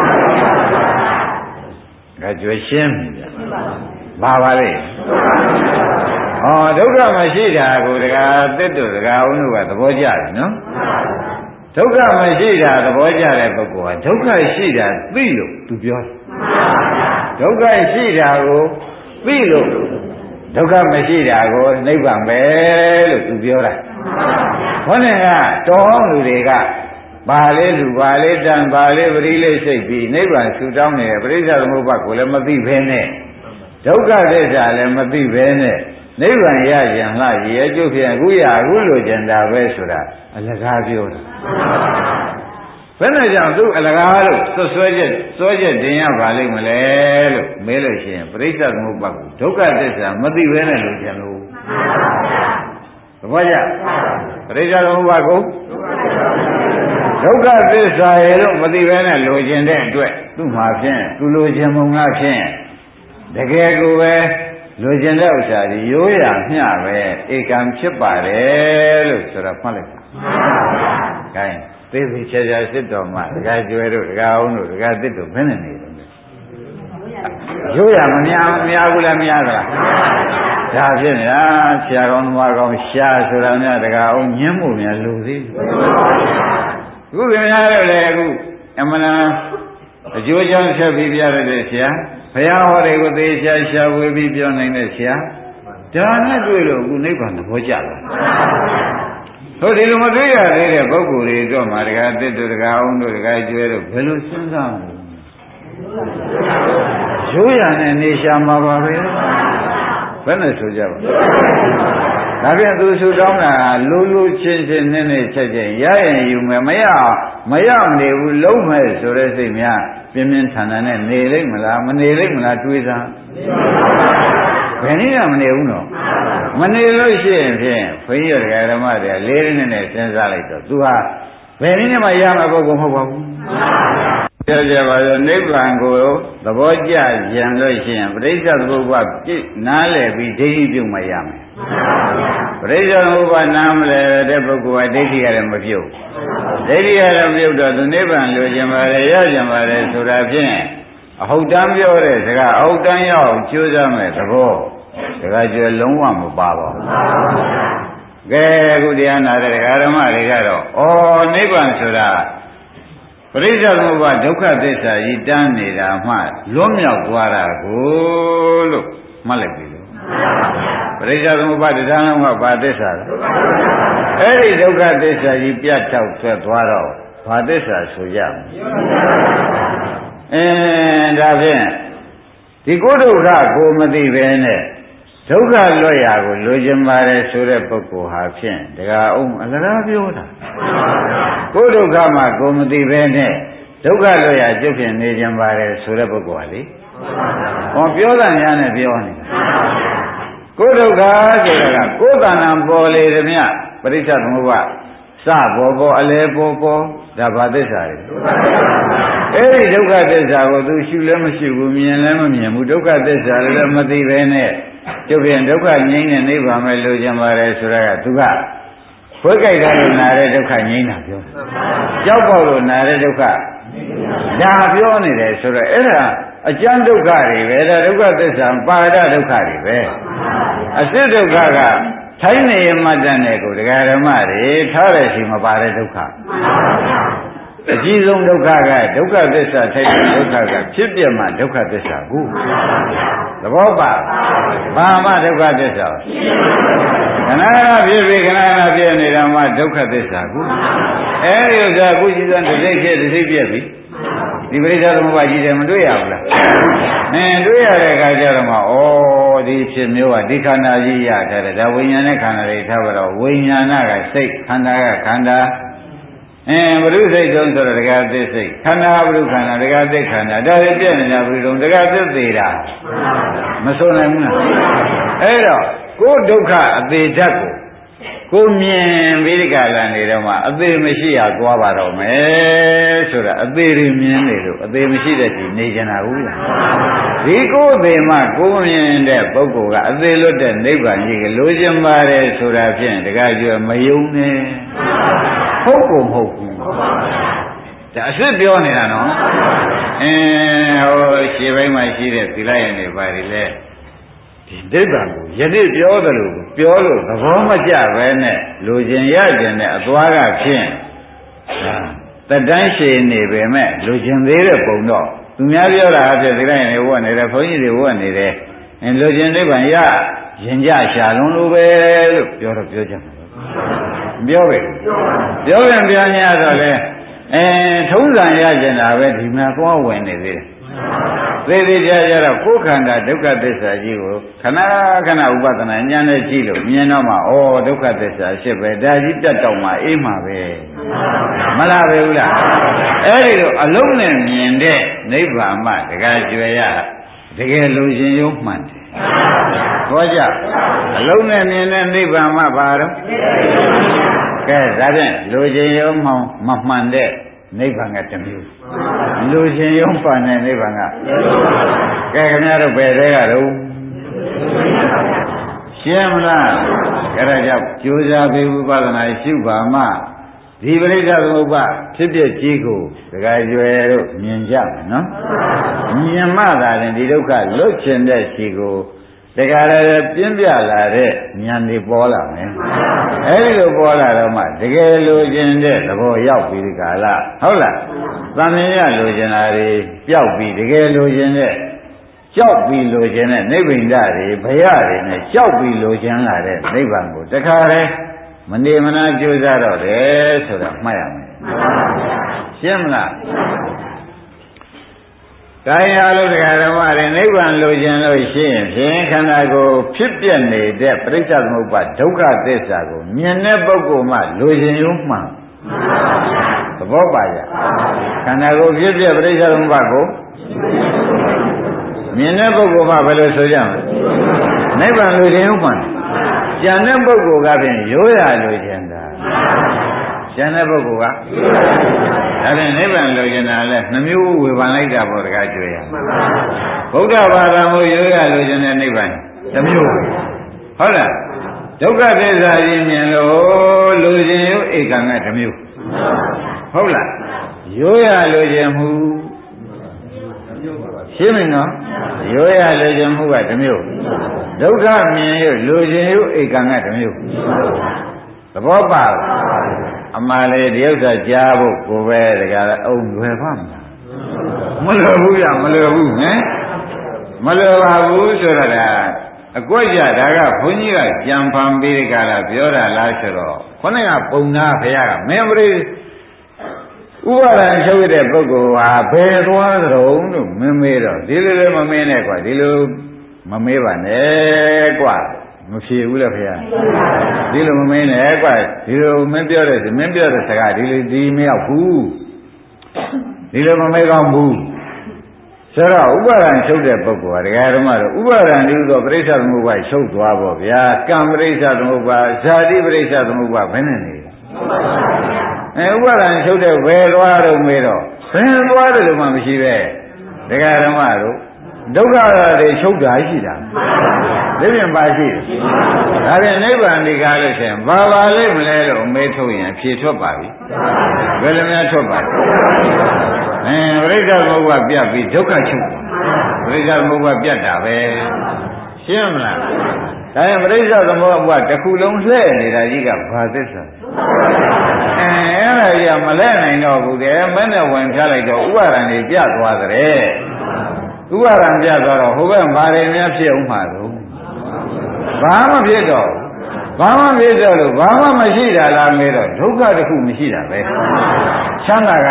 ဒါကြွရှင်းပြီဘာပါလဲဒုက္ခမရှိတာကိုတကားသစ်တို့တကားအောင်တို့ကသဘောကျတယ်နော်ဒုက္ခမရှိတာသဘောကျတဲ့ပုဂ္ဂိုလ်ဟာဒုက္ခရှိတာသိလို့သူပြောတယ်ဒုက္ခရှိတာကိုသိလို့ဒုက္ခမရှိတာကိုနိဗ္ဗာန်ပဲလို့သူပြောတာခေါင်းကတော်လူတွေကဘာလေးလူဘာလေးတန်ဘာလေးပရိလေးစိတ်ပြီးနိဗ္ဗာန်ဆူတောင်းနေတဲ့ပရိစ္ဆေသမုပ္ပါကိုလည်းမသိဘဲနဲ့ဒုက္ခသစ္စာလည်းမသိဘဲနဲ့နိဗ္ဗာန်ရကြံလှရည်ကျုပ်ဖြင့်အခုလိုကျင်တာပဲဆိုတာအလကားပြောတာဘယ်နဲ့ကြောင့်သူအလကားလို့စွဲချက်တင်ရပါလိမ့်မလဲလို့မေးလို့ရှိရင်ပရိစ္ဆေသမုပ္ပါကိုဒုက္ခသစ္စာမသိဘဲနဲ့လို့ကျင်လို့သဘောကျပရိစ္ဆေသမုပ္ပါကိုဒုက္ခသစ္စာရဲ့လို့မသိဘဲနဲ့လိုချင်တဲ့အတွက်သူ့မှာဖြင့်သူလိုချင်မုံလားဖြင့်တကယ်ကိုပဲလိုချင်တဲ့ဥစ္စာကြီးရိုးရမျှပဲဧကံဖြစ်ပါတယ်လို့ဆိုတော့မှတ်လိုက်ပါ။ခိုင်းသေသေးချာချာစစ်တော်မှဒကာကျွဲတို့ဒကာအောင်တို့ဒကာသစ်တို့ဘယ်နဲ့နေတယ်ရိုးရမများဘူးလားများသလားဒါဖြစ်နေတာဆရာကောင်းသမားကောင်းရှားဆိုတာများဒကာအောင်ညှင်းမှုများလူသေးအခုခင်ဗျားတို့လည်းအခုအမှန်လားအကျိုးကြောင့်ဆက်ပြီးပြရတဲ့ဆရာဘုရားဟောတွေကိုသေချာရှာဝေပြီးပြောနိုင်တဲ့ဆရာဒါနဲ့တွေ့လို့အခုနိဗ္ဗာန်သဘောကျလာဟုတ်ဒီလိုမတွေ့ရသေးတဲ့ပုဂ္ဂိုလ်တွေတော့မှဒကာသစ်တို့ဒကာအောင်တို့ဒကာကျွဲတို့ဘယ်လိုစဉ်းစားမလဲရိုးရနဲ့နေရှာမှာပါပဲဘယ်နဲ့ဆိုကြပါဒါပြန်သူဆူတောင်းတာလူချင်းချင်းနဲ့ချက်ချင်းရရင်ယူမယ်မရနေဘူးလုံးမဲ့ဆိုတဲ့စိတ်များပြင်းပြင်းထန်ထန်နဲ့နေလိမ့်မလားမနေလိမ့်မလားတွေးစားဘယ်နည်းမနေဘူးနော်မနေလို့ရှိရင်ဖြင့်ဘုန်းကြီးတို့ဓမ္မတွေလေးလေးနဲ့စဉ်းစားလိုက်တော့သူဟာဘယ်နည်းနဲ့မှရမှာပုဂ္ဂိုလ်မဟုတ်ပါဘူးပြောကြပါစို့နိဗ္ဗာန်ကိုသဘောကျကြံလို့ရှိရင်ပဋိစ္စသမုပ္ပါပြည့်နားလည်ပြီးဒိဋ္ဌိပြုတ်မှရမယ်ပဋိစ္စသမုပ္ပါနားမလည်တဲ့ပုဂ္ဂိုလ်ကဒိဋ္ဌိရတယ်မပြုတ်ဒိဋ္ဌိရတယ်မပြုတ်တော့သူနိဗ္ဗာန်လိုချင်ပါတယ်ရချင်ပါတယ်ဆိုတာဖြင့်အဟုတ်တမ်းပြောတဲ့စကားအဟုတ်တမ်းရောက်ကျိုးစားမဲ့သဘောစကားကျွဲလုံးဝမပါပါဘူးကဲအခုတရားနာတဲ့ဓမ္မတွေကတော့နိဗ္ဗာန်ဆိုတာပရိစ္ဆေသမုပ္ပါဒုက္ခသစ္စာကြီးတန်းနေတာမှလွတ်မြောက်သွားတာကိုလို့မှတ်လိုက်ပြီလို့ပရိစ္ဆေသမုပ္ပါတရားလုံးကဘာသစ္စာလဲအဲ့ဒီဒုက္ခသစ္စာကြီးပြတ်တောက်ထွက်သွားတော့ဘာသစ္စာဆိုရမလဲဒါဖြင့်ဒီကိုယ်ဒုက္ခကိုမသိပဲနဲ့ဒုက္ခလွတ်ရာကိုလိုချင်ပါတယ်ဆိုတဲ့ပုဂ္ဂိုလ်ဟာဖြင့်ဒကာအောင်အလကားပြောတာကိုယ်ဒုက္ခမှကိုမသိပဲနဲ့ဒုက္ခလွတ်ရာကျုပ်ဖြင့်နေချင်ပါတယ်ဆိုတဲ့ပုဂ္ဂိုလ်ဟာလေပြောတာများနဲ့ပြောနေတာကိုယ်ဒုက္ခဆိုတာကကိုယ်တဏ္ဍာပေါ်လေသည်မြပရိစ္ဆေသမုပ္ပါစပေါ်အလဲပေါ်ဒါဘာသစ္စာလဲအဲ့ဒီဒုက္ခသစ္စာကိုသူရှုလည်းမရှိဘူးမြင်လည်းမမြင်ဘူးဒုက္ခသစ္စာလည်းမသိပဲနဲ့ကျုပ်ဖြင့်ဒုက္ခငြိမ်းတဲ့နိဗ္ဗာန်ပဲလိုချင်ပါတယ်ဆိုတာကသူကခွဲကြိုက်တာလို့နာတဲ့ဒုက္ခငြိမ်းတာပြောကြောက်ပေါ့လို့နာတဲ့ဒုက္ခဒါပြောနေတယ်ဆိုတော့အဲ့ဒါအကျဉ်းဒုက္ခတွေပဲဒါဒုက္ခသစ္စာပါဒဒုက္ခတွေပဲအစစ်ဒုက္ခကထိုင်းနေမှတ်တဲ့နဲ့ကိုဒကာဓမ္မတွေထားတဲ့ရှိမပါတဲ့ဒုက္ခအကြီးဆုံးဒုက္ခကဒုက္ခသစ္စာထိုက်တဲ့ဒုက္ခကဖြစ်ပြမှဒုက္ခသစ္စာကိုသဘောပါဘာမှဒုက္ခသစ္စာခဏဖြစ်ပြီးခဏဖြစ်နေတာမှဒုက္ခသစ္စာကိုအဲဒီဥစ္စာကိုကြီးစံတစ်စိတ်ဖြစ်တစ်စိတ်ပြက်ပြီဒီပရိစ္ဆေသမုပ္ပါကြီးတယ်မတွေ့ရဘူးလားတွေ့ရတဲ့အခါကျတော့မှဒီဖြစ်မျိုးကဒီခန္ဓာကြီးရထားတယ်ဒါဝိညာဉ်နဲ့ခန္ဓာတွေထားပါတော့ဝိညာဏကစိတ်ခန္ဓာကခန္ဓာဘုရုစိတ်တုံးဆိုတော့ဒကာသစ်စိတ်ခန္ဓာဘုရုခန္ဓာဒကာသစ်ခန္ဓာဒါတွေပြည့်နေတာဘုရုတုံးဒကာသစ်သေးတာမဆိုနိုင်ဘူးလားအဲ့တော့ကိုယ်ဒုက္ခအသေးဓာတ်ကိုမြင်ပြီးဒီကလာနေတော့မှအသေးမရှိရသွားပါတော့မယ်ဆိုတာအသေးတွေမြင်နေလို့အသေးမရှိတဲ့ဒီနေကြတာဘူးလားဒီကိုယ်သေးမှကိုယ်မြင်တဲ့ပုဂ္ဂိုလ်ကအသေးလွတ်တဲ့နိဗ္ဗာန်ကြီးကလိုချင်ပါတယ်ဆိုတာဖြင့်တကယ်ကျွမယုံနဲ့ဟုတ်ကိုမဟုတ်ဘူးဒါအစ်စ်ပြောနေတာနော်ဟိုရှေ့ပိုင်းမှာရှိတဲ့သီလရည်တွေပါတယ်လေဒီဒိဋ္ဌံကိုယနေ့ပြောသလိုပြောလို့သဘောမကျပဲနဲ့လူကျင်ရကျင်တဲ့အသွားကဖြင့်တတိုင်းရှည်နေပေမဲ့လူကျင်သေးတဲ့ပုံတော့သူများပြောတာအဖြစ်သီလရည်တွေဝတ်နေတယ်ဘုန်းကြီးတွေဝတ်နေတယ်လူကျင်နိဗ္ဗာန်ရရင်ကြရှာလုံးလိုပဲလို့ပြောတော့ပြောကြမှာပြောပဲပြောရင်ပြော냐တော့လေထုံးစံရကျင်တာပဲဒီမှာသွားဝင်နေသေးတယ်သေသေးချာချာတော့ကိုယ်ခန္ဓာဒုက္ခသစ္စာကြီးကိုခဏခဏဥပဒနာဉာဏ်နဲ့ကြည့်လို့မြင်တော့မှဩဒုက္ခသစ္စာဖြစ်ပဲဒါကြီးတက်တော့မှအေးမှာပဲမလားပဲဘူးလားအဲ့ဒီတော့အလုံးနဲ့မြင်တဲ့နိဗ္ဗာန်မှတကယ်ကျွယ်ရတကယ်လူရှင်ရုံးမှန်တယ်ဟောကြအလုံးနဲ့မြင်တဲ့နိဗ္ဗာန်မှဘာတော့ကဲဒါဖြင့်လူရှင်ရုံးမမှန်တဲ့နိဗ္ဗာန်ကတစ်မျိုးလူရှင်ရုံးပန်တဲ့နိဗ္ဗာန်ကကဲခင်ဗျားတို့ဘယ်တဲကတော့ရှင်းမလားအဲ့ဒါကြောင့်ကြိုးစားပြီးဝိပဿနာရှုပါမှဒီပရိစ္ဆေသမုပ္ပါဖြစ်ဖြစ်ကြီးကိုဒကာကျွယ်တို့မြင်ကြမယ်နော်မြင်မှသာရင်ဒီဒုက္ခလွတ်ချင်တဲ့ရှိကိုတခါတည်းပြင်းပြလာတဲ့ဉာဏ်တွေပေါ်လာမယ်အဲဒီလိုပေါ်လာတော့မှတကယ်လိုချင်တဲ့သဘောရောက်ပြီးဒီကာလဟုတ်လားသံမြင်ရလိုချင်တာတွေပျောက်ပြီးတကယ်လိုချင်တဲ့ကြောက်ပြီးလိုချင်တဲ့နိဗ္ဗိန္ဒတွေဘယတွေနဲ့ကြောက်ပြီးလိုချင်လာတဲ့နိဗ္ဗာန်ကိုတခါတည်းမနေမနာကြိုးစားတော့တယ်ဆိုတာမှတ်ရမယ်ရှင်းမလားတရားလို့တရားဓမ္မတွေနိဗ္ဗာန်လိုချင်လို့ရှိရင်ဖြင့်ခန္ဓာကိုယ်ဖြစ်ပြနေတဲ့ပရိစ္ဆေသမုပ္ပါဒုက္ခသစ္စာကိုမြင်တဲ့ပုဂ္ဂိုလ်မှလိုချင်ရုံမှန်သဘောပါကြခန္ဓာကိုယ်ဖြစ်ပြပရိစ္ဆေသမုပ္ပါကိုမြင်တဲ့ပုဂ္ဂိုလ်မှဘယ်လိုဆိုကြမလဲနိဗ္ဗာန်လိုချင်ရုံမှန်ကျန်တဲ့ပုဂ္ဂိုလ်ကဖြင့်ရိုးရလိုချင်တာကျန်တဲ့ပုဂ္ဂိုလ်ကဒါဖြင့်နိဗ္ဗာန်လိုချင်တာလဲနှမျိုးဝေဖန်လိုက်တာပေါ့တကားကြွေရဗုဒ္ဓဘာသာကိုရိုးရလိုချင်တဲ့နိဗ္ဗာန်တစ်မျိုးဟုတ်လားဒုက္ခသစ္စာကြီးမြင်လို့လိုချင်ရုပ်ဧကံကတစ်မျိုးဟုတ်လားရိုးရလိုချင်မှုရှင်းမင်းနော်ရိုးရလိုချင်မှုကတစ်မျိုးဒုက္ခမြင်ရလိုချင်ရုပ်ဧကံကတစ်မျိုးသဘောပါအမှန်လေဒီဥစ္စာကြားဖို့ကိုပဲတကယ်အုံလွယ်ပါမလားမလွယ်ဘူးရမလွယ်ဘူးဟင်မလွယ်ပါဘူးဆိုတော့အကွက်ကြဒါကဘုန်းကြီးကကြံဖန်ပြီးကြတာပြောတာလားဆိုတော့ခொနဲ့ကပုံနာဖရာကမင်းပရိဥပါဒံချုပ်ရတဲ့ပုဂ္ဂိုလ်ဟာဘယ်သွားကြုံလို့မင်းမေးတော့ဒီလိုလည်းမမင်းနဲ့ကွာဒီလိုမမေးပါနဲ့ကွာမဖြေဘူးလေဖေ။ဒီလိုမမင်းနဲ့ကွာဒီလိုမင်းပြောတဲ့စကားဒီလိုဒီမရောက်ဘူး။ဒီလိုမမေးကောင်းဘူး။ဆိုတော့ဥပါဒံချုပ်တဲ့ပုဂ္ဂိုလ်ဟာတရားဓမ္မတော့ဥပါဒံဒီလိုပရိစ္ဆေသမုပ္ပါချုပ်သွားပေါ့ဗျာ။ကံပရိစ္ဆေသမုပ္ပါဇာတိပရိစ္ဆေသမုပ္ပါဘယ်နဲ့နေလဲ။ဥပါဒံချုပ်တဲ့ဘယ်သွားတော့မေးတော့ဘယ်သွားတယ်လို့မှမရှိပဲ။တရားဓမ္မတို့ဒုက္ခတွေချုပ်တာရှိတာဒီပြင်ပါရှိတယ်ဒါပြင်နိဗ္ဗာန်ဒီကားလို့ဆိုရင်ဘာပါလိမ့်မလဲလို့မေးထုတ်ရင်ဖြေထွက်ပါပြီဘယ်လိုများထွက်ပါလဲပရိစ္ဆေသမုပ္ပါပြတ်ပြီးဒုက္ခချုပ်ပရိစ္ဆေသမုပ္ပါပြတ်တာပဲရှင်းမလားဒါရင်ပရိစ္ဆေသမုပ္ပါတစ်ခုလုံးလှည့်နေတာကြီးကဘာသစ္စာအဲ့ဒါကြီးကမလဲနိုင်တော့ဘူးတဲ့မနဲ့ဝင်ဖြားလိုက်တော့ဥပါဒံတွေပြတ်သွားတဲ့ဥပါဒံပြသွားတော့ဟိုဘက်ဘာတွေများဖြစ်အောင်မှာတော့ဘာမှဖြစ်တော့ဘာမှဖြစ်တော့လို့ဘာမှမရှိတာလားမေးတော့ဒုက္ခတစ်ခုမရှိတာပဲချမ်းသာကတော့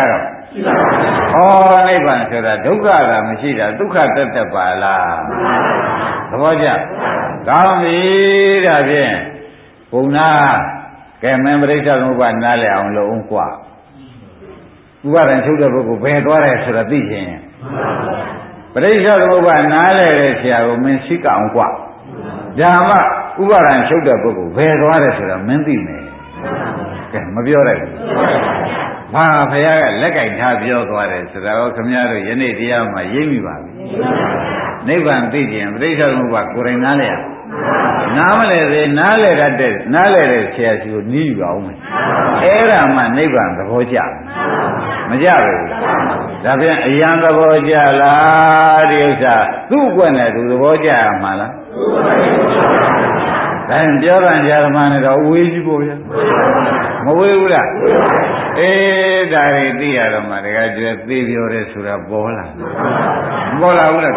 နိဗ္ဗာန်ဆိုတာဒုက္ခကမရှိတာဒုက္ခတတ်ပါလားသဘောကျကောင်းပြီဒါဖြင့်ဘုံနာကဲမင်းပရိစ္ဆေသမုပ္ပါဒ်နားလည်အောင်လုပ်အောင်กว่าဥပါဒံချုပ်တဲ့ပုဂ္ဂိုလ်ဘယ်သွားတယ်ဆိုတာသိခြင်းပရိစ္ဆေသမုပ္ပါဒ်နားလည်တဲ့ဆရာကိုမင်းသိကအောင်กว่าဒါမှဥပါဒံချုပ်တဲ့ပုဂ္ဂိုလ်ဘယ်သွားတယ်ဆိုတာမင်းသိမယ်ကဲမပြောလိုက်ဘူးဘာဖရာကလက်ကင်ထားပြောသွားတယ်ဆိုတာတော့ခင်ဗျားတို့ယနေ့တရားမှာရိပ်မိပါပြီနိဗ္ဗာန်သိခြင်းပရိစ္ဆေသမုပ္ပါဒ်ကိုယ်တိုင်နားလည်နားမလဲသေးနားလဲတတ်တဲ့နားလဲတဲ့ဆရာကြီးကိုနီးယူအောင်မယ်အဲ့ဒါမှနိဗ္ဗာန်သဘောကျမကြဘူးဒါပြန်အယံသဘောကျလားဒီဥစ္စာသူ့ကွက်နဲ့သူသဘောကျရမှာလားဒါရင်ပြောတာဓမ္မနဲ့တော့ဝေးကြီးပေါ့ဗျာမဝေးဘူးလားအေးဒါတွေသိရတော့မှတကယ်ကျွဲသိပြောတယ်ဆိုတာပေါ်လာမပေါ်လာဘူးလား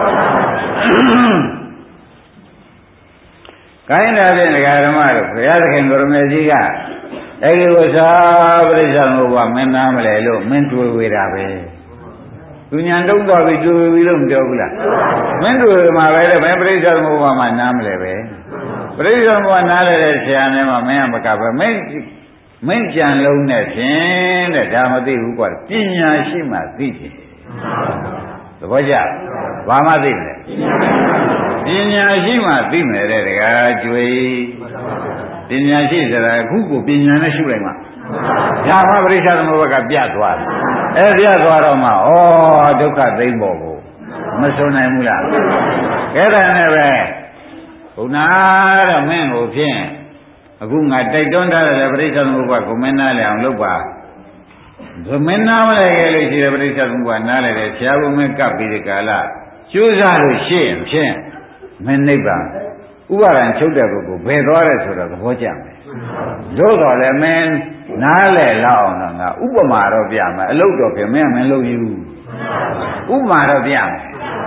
ကိုင်းတာဖြင့်ဒကာဓမ္မတို့ဘုရားသခင်ကိုရမေကြီးကအဲ့ဒီဥစ္စာပရိစ္ဆေသမုပ္ပါဒ်မင်းနားမလဲလို့မင်းတွေ့ဝေတာပဲသူညာတုံးသွားပြီးတွေ့ဝေလို့မပြောဘူးလားမင်းတွေ့မှာပဲလေမင်းပရိစ္ဆေသမုပ္ပါဒ်မှာနားမလဲပဲပရိစ္ဆေသမုပ္ပါဒ်နားလဲတဲ့ဆရာနဲ့မှမင်းကမကပဲမင်းကြံလုံးနဲ့ဖြင့်တဲ့ဒါမသိဘူးကွာပညာရှိမှသိတယ်သဘောကျဘာမှသိမလဲပညာရှိမှသိမယ်တဲ့တကားကျွေပညာရှိဆိုတာအခုကိုပညာနဲ့ရှုလိုက်မှဒါမှပရိစ္ဆေသမုပ္ပါဒ်ကပြတ်သွားတယ်ပြတ်သွားတော့မှဩဒုက္ခသိမ့်ပေါ်ကိုမစွနိုင်ဘူးလားအဲ့ဒါနဲ့ပဲဘုနာတော့မင်းကိုဖြင့်အခုငါတိုက်တွန်းထားတဲ့ပရိစ္ဆေသမုပ္ပါဒ်ကိုမင်းနားလည်အောင်လုပ်ပါမင်းနားမလဲခဲ့လို့ရှိတယ်ပရိစ္ဆေသမုပ္ပါဒ်နားလည်တယ်ဆရာဘုမင်းကပ်ပြီးဒီကာလကျိုးစားလို့ရှိရင်ဖြင့်မင်းနိဗ္ဗာန်ဥပါဒံချုပ်တဲ့ပုဂ္ဂိုလ်ဘယ်သွားတယ်ဆိုတော့သဘောကျမယ်တို့တော်လည်းမင်းနားလဲလောက်အောင်တော့ငါဥပမာတော့ပြမယ်အလုတ်တော်ပြင်မင်းမင်းလုပ်ယူဥပမာတော့ပြမယ်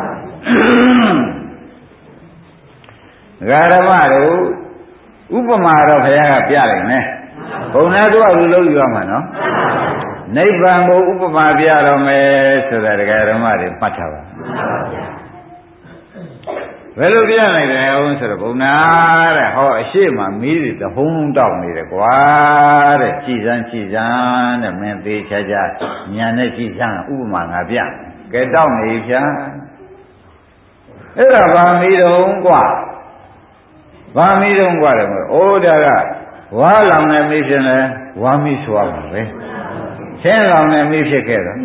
ဓမ္မတို့ဥပမာတော့ဘုရားကပြလိုက်မယ်ဘုံနာတို့ကလူလုပ်ယူရမှာနော်နိဗ္ဗာန်ကိုဥပမာပြတော့မယ်ဆိုတာဓမ္မတွေမှတ်ထားပါဘယ်လိုပြနိုင်တယ်အောင်ဆိုတော့ဘုံနာတဲ့ဟောအရှိမမီးတွေတဟုံးလုံးတောက်နေတယ်ကွာတဲ့ကြည်စမ်းတဲ့မင်းသေးချာညာနဲ့ကြည်စမ်းဥပမာငါပြကဲတောက်နေဖြာအဲ့ဒါဗာမီးတုံးကွာဗာမီးတုံးကွာတယ်အိုးဒါကဝါလောင်နေမီးဖြစ်လဲဝါမီးဆိုရမှာပဲချင်းလောင်နေမီးဖြစ်ခဲ့တော့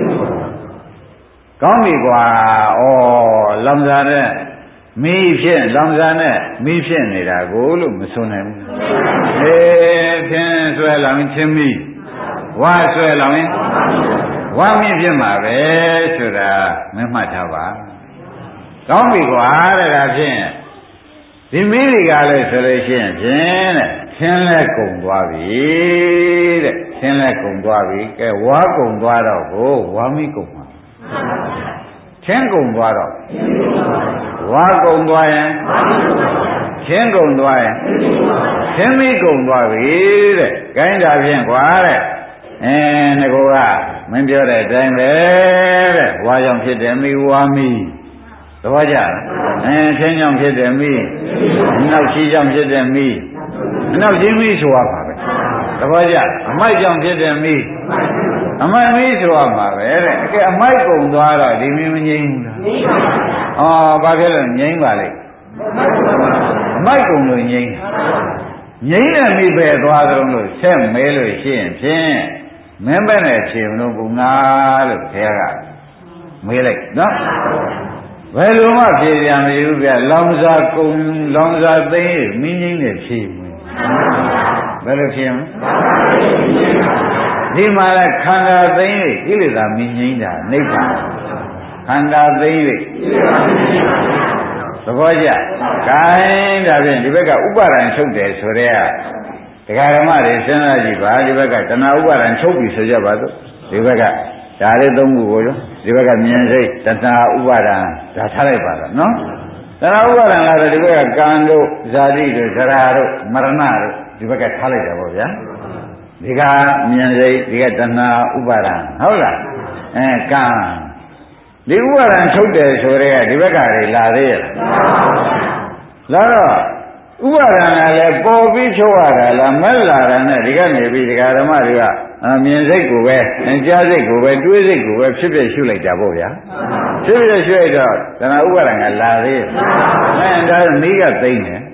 ကောင်းပြီကွာဩလောင်စားတဲ့မီးဖြစ်လောင်စားနဲ့မီးဖြစ်နေတာကိုလို့မဆိုနိုင်ဘူးဖြင်းဆွဲလောင်ချင်းမီးဝါဆွဲလောင်ရင်ဝါမီးဖြစ်မှာပဲဆိုတာမမှတ်ထားပါကောင်းပြီကွာတဲ့ဒါဖြင့်ဒီမီးတွေကလည်းဆိုလို့ရှိရင်ဖြင့်တဲ့သင်လဲကုံသွားပြီတဲ့သင်လဲကုံသွားပြီကဲဝါကုံသွားတော့ကိုဝါမီးကုံမှာသင်ကုံသွားတော့ဝါကုံသွားရင်သင်ကုံသွားရင်သင်မီးကုံသွားပြီတဲ့ခိုင်းတာဖြင့်ကွာတဲ့ငါကမင်းပြောတဲ့အတိုင်းပဲတဲ့ဝါကြောင့်ဖြစ်တယ်မီးဝါမီးသဘောကျလားသင်ကြောင့်ဖြစ်တယ်မီးနောက်ရှိကြောင့်ဖြစ်တယ်မီးနောက်ချင်းမီးဆိုရပါပဲသဘောကျအမိုက်ကြောင့်ဖြစ်တယ်မီးအမိုက်မီးဆိုရမှာပဲတဲ့ကဲအမိုက်ကုံသွားတော့ဒီမီးမငြိမ်းဘူးလားဘာဖြစ်လို့ငြိမ်းပါလိမ့်အမိုက်ကုံလို့ငြိမ်းငြိမ်းတဲ့မီးပဲသွားကြလို့ဆက်မဲလို့ရှိရင်ဖြင့်မင်းပဲနဲ့ဖြေမလို့ဘုံနာလို့ခရကမေးလိုက်နော်ဘယ်လိုမှဖြေရမလို့ဗျလောင်စာကုံလောင်စာသိမ်းမင်းငြိမ်းနဲ့ဖြေမဘယ်လိုဖြေမဒီမှာလဲခန္ဓာသိမ်းကိလေသာမင်းငြိမ်းတာနိဗ္ဗာန်ခန္ဓာသိမ်းသဘောကျ။ဒါဖြင့်ဒီဘက်ကဥပါဒံချုပ်တယ်ဆိုတဲ့ဒကာဓမ္မတွေစဉ်းစားကြည့်ပါဒီဘက်ကတဏှာဥပါဒံချုပ်ပြီဆိုကြပါစို့ဒီဘက်ကဒါလေးသုံးခုကိုရောဒီဘက်ကမြင်စိတ်တဏှာဥပါဒံဒါထားလိုက်ပါတော့နော်တဏှာဥပါဒံကတော့ဒီဘက်ကကံတို့ဇာတိတို့ဇရာတို့မရဏတို့ဒီဘက်ကထားလိုက်တာပေါ့ဗျာဒီကမြင်စိတ်ဒီကတဏှာဥပါဒံဟုတ်လားကံဒီဥပါဒံထုတ်တယ်ဆိုတဲ့ဒီဘက်ကတွေလာသေးရဲ့လာတော့ဥပါဒံကလည်းပေါ်ပြီးချုပ်ရတာလားမက်လာတာနဲ့ဒီကနေပြီးဒကာဓမ္မတွေကမြင်စိတ်ကိုပဲကြားစိတ်ကိုပဲတွေးစိတ်ကိုပဲဖြစ်ဖြစ်ရှုလိုက်တာပေါ့ဗျာဖြစ်ဖြစ်ရှုလိုက်တော့တဏှာဥပါဒံကလာသေးရဲ့ဒါမိကသိမ့်တယ်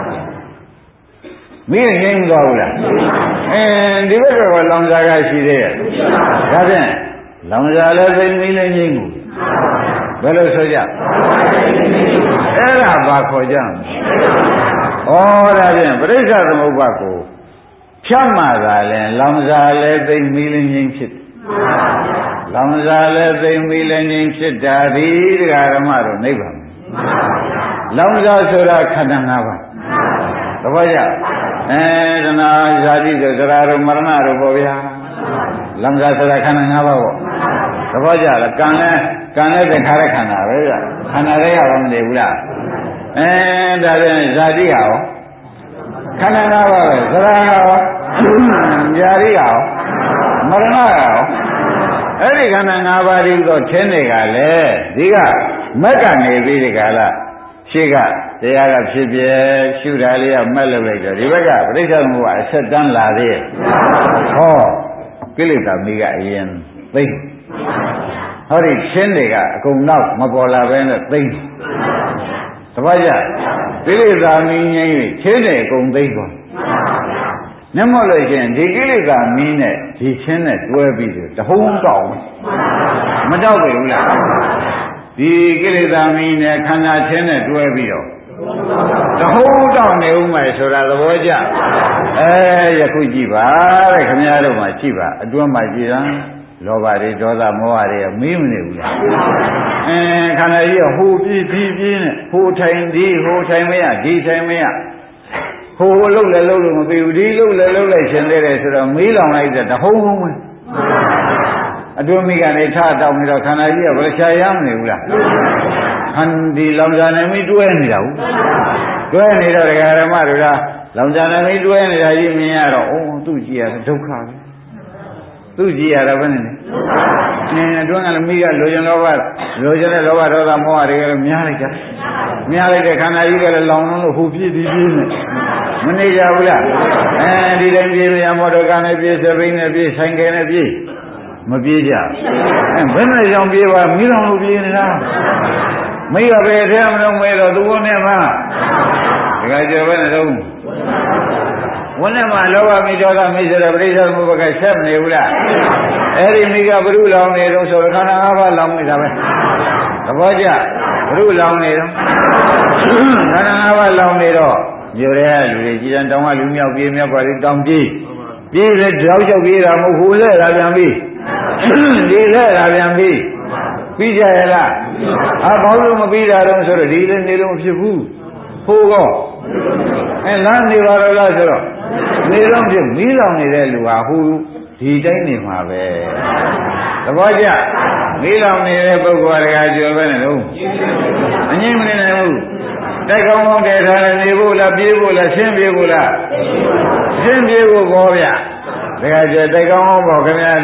မိငိမ့်သွားဘူးလားဒီဘက်ကလောင်စာကရှိသေးရဲ့ဒါဖြင့်လောင်စာလည်းသိမိလည်းငိမ့်ဘူးဘယ်လိုဆိုကြအဲ့ဒါဘာခေါ်ကြလဲဒါဖြင့်ပရိစ္ဆေသမုပ္ပါကိုဖြတ်မှသာလဲလောင်စာလည်းသိမိလည်းငိမ့်ဖြစ်လောင်စာလည်းသိမိလည်းငိမ့်ဖြစ်တာဒီဒကာဓမ္မတို့နိဗ္ဗာန်လောင်စာဆိုတာခန္ဓာ၅ပါးသဘောကျတဏှာဇာတိဆိုသရတို့မရဏတို့ပေါ့ဗျာလောင်စာဆိုတာခန္ဓာ၅ပါးပေါ့သဘောကျလားကံလည်းသင်္ခါရခန္ဓာပဲဗျခန္ဓာတွေကဘာမနေဘူးလားဒါပြန်ဇာတိကရောခန္ဓာ၅ပါးပဲသရကရောဇာတိကရောမရဏကရောအဲ့ဒီခန္ဓာ၅ပါးဒီတော့ထင်းတွေကလည်းဒီကမက်ကနေပြီးဒီကလားရှိကတရားကဖြစ်ပြရှုတာလေးကမက်လုပ်လိုက်တော့ဒီဘက်ကပရိစ္ဆေသမုပ္ပါအဆက်တန်းလာသေးရဲ့ဟောကိလေသာမိကအရင်သိဟောဒီရှင်းတွေကအကုန်တော့မပေါ်လာပဲနဲ့သိသဘောကျကိလေသာမိငြိမ်း၍ရှင်းတွေအကုန်သိသွားမျက်မှောက်လို့ရှိရင်ဒီကိလေသာမင်းနဲ့ဒီချင်းနဲ့တွဲပြီးတဟုံးတောက်မတောက်ပြီဘူးလားဒီကိလေသာမင်းနဲ့ခန္ဓာချင်းနဲ့တွဲပြီးတော့တဟုံးတောက်နေဦးမယ်ဆိုတာသဘောကျယခုကြည့်ပါတဲ့ခင်ဗျားတို့မှကြည့်ပါအတွင်းမှာကြည့်တာလောဘတွေဒေါသမောဟတွေမီးမနေဘူးလားခန္ဓာကြီးကဟိုပြေးနဲ့ဟိုထိုင်ဒီဟိုထိုင်မရဒီထိုင်မရဟိုလှုပ်လည်းလှုပ်လို့မပြီးဘူးဒီလှုပ်လည်းလှုပ်လိုက်ရှင်သေးတယ်ဆိုတော့မီးလောင်လိုက်တဲ့တဟုံးဟုံးပဲအတွင်းမိကနေထားတောက်နေတော့ခန္ဓာကြီးကဘယ်ချာရမနေဘူးလားခန္ဒီလောင်စာနေမိတွဲနေတာဘူးတွဲနေတော့ဒကာဓမ္မတို့ကလောင်စာနေမိတွဲနေတာကြီးမြင်ရတော့သူ့ကြည့်ရဒုက္ခပဲသူ့ကြည့်ရတော့ဘယ်နဲ့လဲအတွင်းကလည်းမိကလိုချင်တဲ့လောဘဒေါသမောဟတွေကလည်းများလိုက်တဲ့ခန္ဓာကြီးကလည်းလောင်လို့ဟိုပြည့်နေမနေကြဘူးလားဒီတိုင်းပြေးရမော်တော်ကားနဲ့ပြေးစပိန်နဲ့ပြေးဆိုင်ကယ်နဲ့ပြေးမပြေးကြဘယ်နဲ့ကြောင့်ပြေးပါမိလောင်လို့ပြေးနေတာမိကပဲထဲမလို့မဲတော့သူဝနဲ့မှဒကာကျော်ပဲနဲ့တော့ဝနဲ့မှလောဘမိဒေါသမိဆိုတော့ပရိစ္ဆေသမုပ္ပါကဆက်မနေဘူးလားအဲ့ဒီမိကဘုရုလောင်နေတော့ဆိုခန္ဓာ၅ပါးလောင်နေတာပဲသဘောကျဘုရုလောင်နေတော့ခန္ဓာ၅ပါးလောင်နေတော့မြို့ရဲလူတွေကြည်တန်တောင်ကလူမြောက်ပြေးမြောက်ပါလေတောင်ပြေးလေတောက်လျှောက်ပြေးတာမဟုတ်ဘူးလဲလာပြန်ပြီဒီလဲလာပြန်ပြီပြီးကြရလားဘာလို့မပြီးတာတော့ဆိုတော့ဒီလည်းနေလို့မဖြစ်ဘူးဖိုးကောလမ်းနေပါတော့လားဆိုတော့နေတော့ဖြစ်မီးလောင်နေတဲ့လူဟာဟိုဒီတိုင်းနေမှာပဲသဘောကျမီးလောင်နေတဲ့ပုဂ္ဂိုလ်ကကြော်ပဲနဲ့လို့အငြိမ့်မနေနိုင်ဘူးတိုက်ကောင်းကောင်းတည်ထားတယ်နေဖို့လားပြေးဖို့လားရှင်းပြေးဖို့လားရှင်းပြေးဖို့ဘောဗျဒါကြတိုက်ကောင်းကောင်းပေါ့ခင်ဗျာ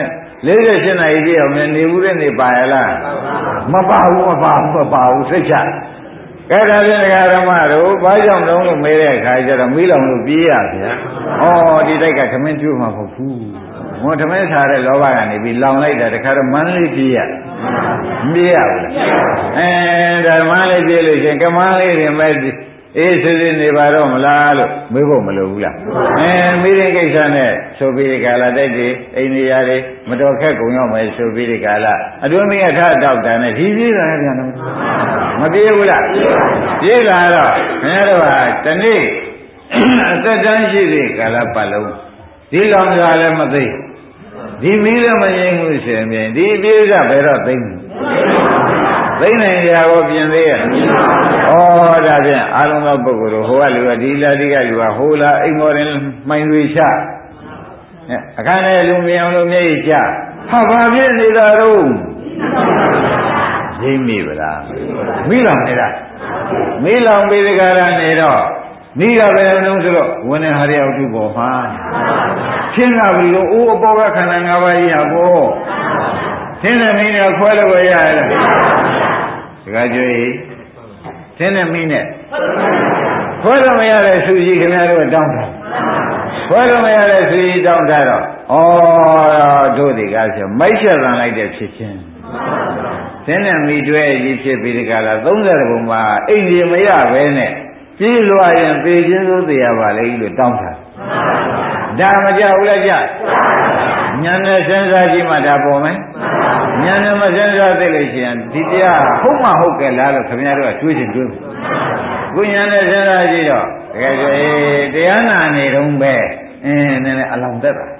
48နာရီပြည့်အောင်နေဘူးတဲ့နေပါရလားမပါဘူးစိတ်ချကဲဒါဖြင့်ဒကာဓမ္မတို့ဘာကြောင့်တုံးလို့မေးတဲ့အခါကျတော့မီးလောင်လို့ပြေးရဗျာဒီတိုက်ကခမင်းကျွေးမှာမဟုတ်ဘူးငွေထမင်းစားတဲ့လောဘကနေပြီးလောင်လိုက်တာတခါတော့မန်းလေးပြေးရမပြေးရဘူးလားဒါမန်းလေးပြေးလို့ရှင်ကမန်းလေးတွေမဲ့အေးစစ်စစ်နေပါတော့မလားလို့မေးဖို့မလိုဘူးလားမိရင်ကိစ္စနဲ့ဆိုပြီးဒီကလာတိုက်တွေအိန္ဒိယတွေမတော်ခက်ကုန်ရောက်မယ်ဆိုပြီးဒီကလာအတွင်းမိကထတောက်တာနဲ့ဒီပြေးတာပြန်တော့မပြေးဘူးလားပြေးလာတော့ခင်ဗျားတို့ဟာတနေ့အသက်တန်းရှိတဲ့ကာလပတ်လုံးဒီလောင်စာလည်းမသိဒီမီးလည်းမငြိမ်းဘူးရှင်ပြန်ဒီပြေးကဘယ်တော့သိမ့်သိနိုင်ကြရောပြင်သေးရဲ့ဒါဖြင့်အာလုံးသောပုဂ္ဂိုလ်တို့ဟိုကလူကဒီလာဒီကလူကဟိုလာအိမ်မော်ရင်မှိုင်တွေချအခါနဲ့လူမြင်အောင်လို့မျက်ရည်ချဘာဖြစ်နေတာတော့ရင်းမိပါလားမိလောင်နေတာမိလောင်ပြီးဒီကရနေတော့မိကပဲလုံးဆိုတော့ဝင်းနေဟာရရောက်သူပေါ်မှာရှင်းလာပြီလို့အိုးအပေါ်ကခန္ဓာ၅ပါးကြီးဟာပေါ်သင်တဲ့မင်းနဲ့ခွဲလို့ရရတယ်တခါကြွေးသင်တဲ့မင်းနဲ့ခွဲလို့မရတဲ့သူကြီးခင်ဗျားတို့တောင်းတာခွဲလို့မရတဲ့သူကြီးတောင်းတာတော့ဩတို့ဒီကားဆိုမိုက်ချက်တန်လိုက်တဲ့ဖြစ်ချင်းသင်တဲ့မိတွဲကြီးဖြစ်ပြီးဒီကလာ30ဘုံမှာအိမ်ကြီးမရပဲနဲ့ကြီးလွှာရင်ပေချင်းစိုးတရားပါလေလို့တောင်းတာဒါမကြဘူးလားကြညာနဲ့စဉ်းစားကြည့်မှဒါပေါ်မယ်ညာနဲ့မစဉ်းစားသိလို့ရှိရင်ဒီတရားဟုတ်မှဟုတ်ကဲ့လားလို့ခင်ဗျားတို့ကတွေးချင်တွေးခုညာနဲ့စဉ်းစားကြည့်တော့တကယ်ဆိုတရားနာနေတော့ပဲနည်းနည်းအလောင်းသက်တာ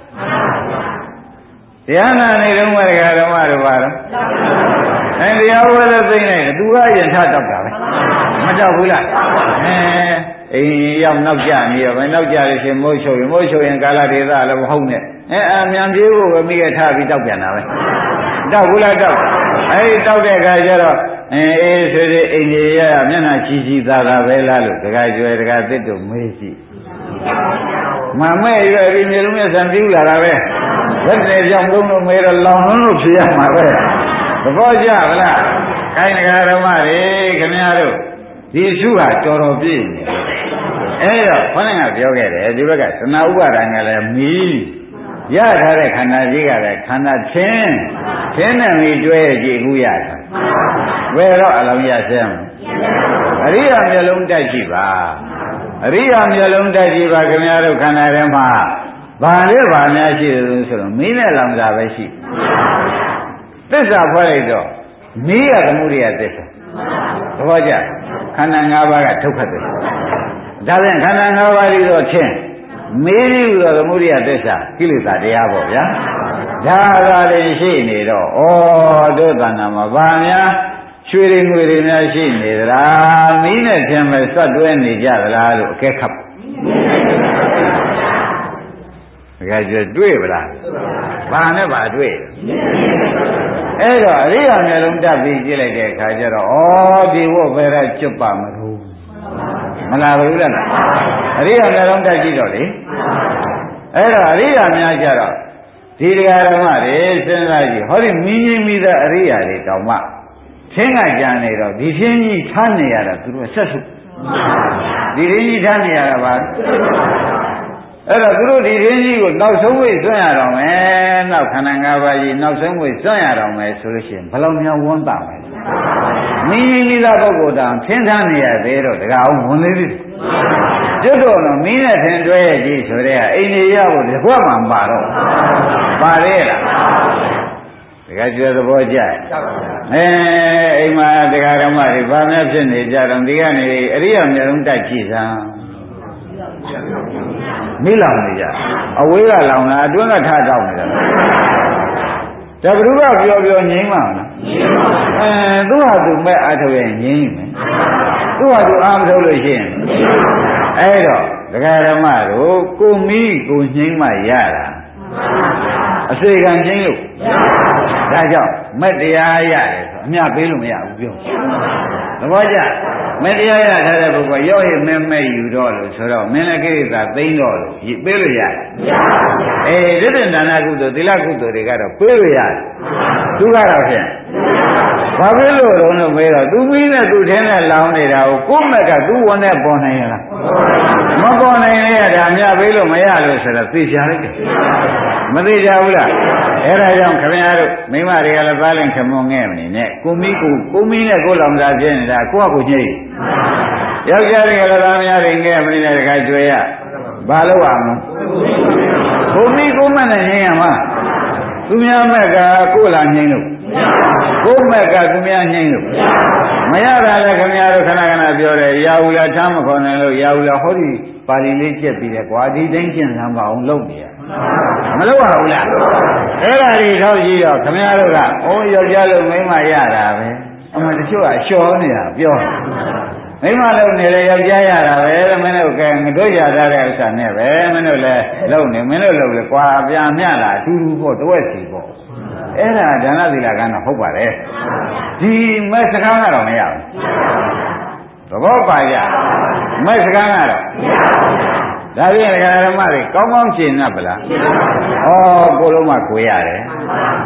တရားနာနေတော့ပဲဓမ္မတို့ပါတော့တရားဝဲလို့သိနေတယ်သူကရင်ထတောက်တာပဲမတောက်ဘူးလားအိမ်ရောက်နောက်ကြနေရောပဲနောက်ကြလို့ရှိရင်မိုးချုပ်ရင်ကာလဒေသလည်းမဟုတ်နဲ့အမြန်ပြေးဖို့ပဲမိခဲ့ထားပြီးတောက်ပြန်တာပဲတောက်ဘူးလားတောက်တောက်တဲ့အခါကျတော့ဆွေအိမ်ကြီးရမျက်နှာချီသာပဲလားလို့တခါကျွဲတခါသစ်တို့မေးကြည့်မမဲ့ရွယ်ပြီးမျိုးလုံးနဲ့ဆံပြူလာတာပဲလက်နဲ့ကြောင့်သုံးလို့မေးတော့လောင်လုံးလို့ဖြစ်ရမှာပဲသဘောကျဗလားခိုင်းတရားဓမ္မတွေခင်ဗျားတို့ဒီစုဟာတော်တော်ပြည့်နေအဲ့တော့ခေါင်းကပြောခဲ့တယ်ဒီဘက်ကသနာဥပါဒံကလည်းမီးရထားတဲ့ခန္ဓာကြီးကလည်းခန္ဓာချင်းနဲ့မီးတွဲကြည့်ခုရတာဘယ်တော့အလောင်းရစမ်းအရိယာမျက်လုံးတိုက်ကြည့်ပါအရိယာမျက်လုံးတိုက်ကြည့်ပါခင်ဗျားတို့ခန္ဓာထဲမှာဘာလဲဘာများရှိတယ်ဆိုတော့မီးနဲ့လောင်တာပဲရှိသစ္စာဖွဲ့လိုက်တော့မီးရသမုဒိယသစ္စာသဘောကျခန္ဓာ၅ပါးကဒုက္ခသစ္စာဒါဖြင့်ခန္ဓာ၅ပါးပြီးတော့ချင်းမေးပြီးတော့သမုဒိယသစ္စာကိလေသာတရားပေါ့ဗျာဒါသာလည်းရှိနေတော့ဩတို့တဏ္ဍာမှာဗာများရွှေတွေငွေတွေများရှိနေသလားမီးနဲ့ချင်းပဲစက်တွဲနေကြသလားလို့အကဲခတ်တကယ်ကြတွေ့ဗလားဘာနဲ့ဘာတွေ့အဲ့တော့အရိယာမျက်လုံးတက်ပြီးကြည့်လိုက်တဲ့အခါကျတော့ဩဒီဝတ်ပဲရကျွတ်ပါမလို့မလာဘူးလားအရိယာမျက်လုံးတက်ကြည့်တော့လေအဲ့တော့အရိယာများကြတော့ဒီတရားဓမ္မတွေစဉ်းစားကြည့်ဟောဒီမင်းကြီးမိသားအရိယာတွေတောင်မှသင်္ကကြံနေတော့ဒီသင်ကြီးထားနေရတာသူတို့ဆက်စုဒီသင်ကြီးထားနေရတာပါအဲ့တော့သူတို့ဒီသင်ကြီးကိုနောက်ဆုံးဝိစွန့်ရတော့မယ်နောက်ခန္ဓာ၅ပါးကြီးနောက်ဆုံးဝိစွန့်ရတော့မယ်ဆိုလို့ရှိရင်ဘယ်လောက်များဝန်းတာမလဲမင်းကြီးမိသားပုဂ္ဂိုလ်တောင်သင်ထားနေရသေးတော့တကအောင်ဝန်သေးသေးကျွတ်တော့မင်းနဲ့သင်တွဲရကြီးဆိုတဲ့အိမ်ကြီးရဖို့ဒီဘက်မှာပါတော့ပါလေလားတကယ်ကျွဲသဘောကျအိမ်မှာတရားဓမ္မတွေဘာများဖြစ်နေကြတော့ဒီကနေအရိယာမျက်လုံးတိုက်ကြည့်စမ်းမိလောင်နေကြအဝေးကလောင်တာအတွင်းကထတောက်နေတာဒါဘုရားပြောငြိမ်းပါမလားသူ့ဟာသူမဲ့အထုတ်ရင်ငြိမ်းမယ်သူ့ဟာသူအားမထုတ်လို့ရှိရင်အဲ့တော့ဒကာဓမ္မတို့ကိုမီးကိုငြိမ်းမှရတာအစေခံငြိမ်းလို့ဒါကြောင့်မက်တရားရတယ်ဆိုအမြပေးလို့မရဘူးပြောသဘောကျမက်တရားရထားတဲ့ပုဂ္ဂိုလ်ရောက်ရင်မဲ့ယူတော့လို့ဆိုတော့မင်းလည်းကိရိတာသိမ့်တော့လို့ပေးလို့ရတယ်ဒိဋ္ဌိဒါနကုသိုလ်သီလကုသိုလ်တွေကတော့ပေးလို့ရတယ်သူကတော့ဖြင့်ဘာဖြစ်လို့တော့မေးတော့သူမီးနဲ့သူထင်းနဲ့လောင်းနေတာကိုကိုယ့်မက်ကသူ့ဝန်နဲ့ပေါ်နိုင်ရလားမပေါ်နိုင်လေရတာမြပေးလို့မရလို့ဆိုတော့သိချလိုက်တယ်မသိကြဘူးလားအဲ့ဒါကြောင့်ခင်ဗျားတို့မိမတွေကလည်းသားလင်ခမွန်ငဲ့မနေနဲ့ကိုမီးနဲ့ကိုလောင်တာပြင်းနေတာကိုယ့်အကိုညိတ်ယောက်ျားတွေကလည်းသားများတွေငဲ့မနေတဲ့တခါကျွေရဘာလို့အောင်ကိုမီးကိုမနဲ့ငိမ့်ရမှာသူများမက်ကကိုလာငိမ့်လို့ကိုမက်ကသူများငိမ့်လို့မရတာလည်းခင်ဗျားတို့ခဏပြောတယ်ရာဟုလာထားမခေါ်နိုင်လို့ရာဟုလာဟောဒီပါဠိလေးကျက်ပြီးတယ်ကွာဒီတိုင်းကျင့်စမ်းပါအောင်လုပ်နေရမလုပ်ရဘူးလားအဲ့ဒါတွေထောက်ကြည့်တော့ခင်ဗျားတို့ကယောက်ျားလို့မိန်းမရတာပဲအမှန်တချို့ကလျှော်နေတာပြောမိန်းမလုံးနေလေယောက်ျားရတာပဲမင်းတို့ကငတို့ရထားတဲ့ဥစ္စာနဲ့ပဲမင်းတို့လည်းလုံနေမင်းတို့လုံလေကွာပြန်မျှတာအတူတူပေါ့တဝက်စီပေါ့အဲ့ဒါဒါနသီလကတော့ဟုတ်ပါတယ်ဒီမဲ့စကားကတော့မရဘူးသဘောပါကြမဲ့စကားကတော့ဒါဖြင့်ဓမ္မတွေကောင်းကောင်းရှင်း납ဗလားကိုလုံးမကိုရတယ်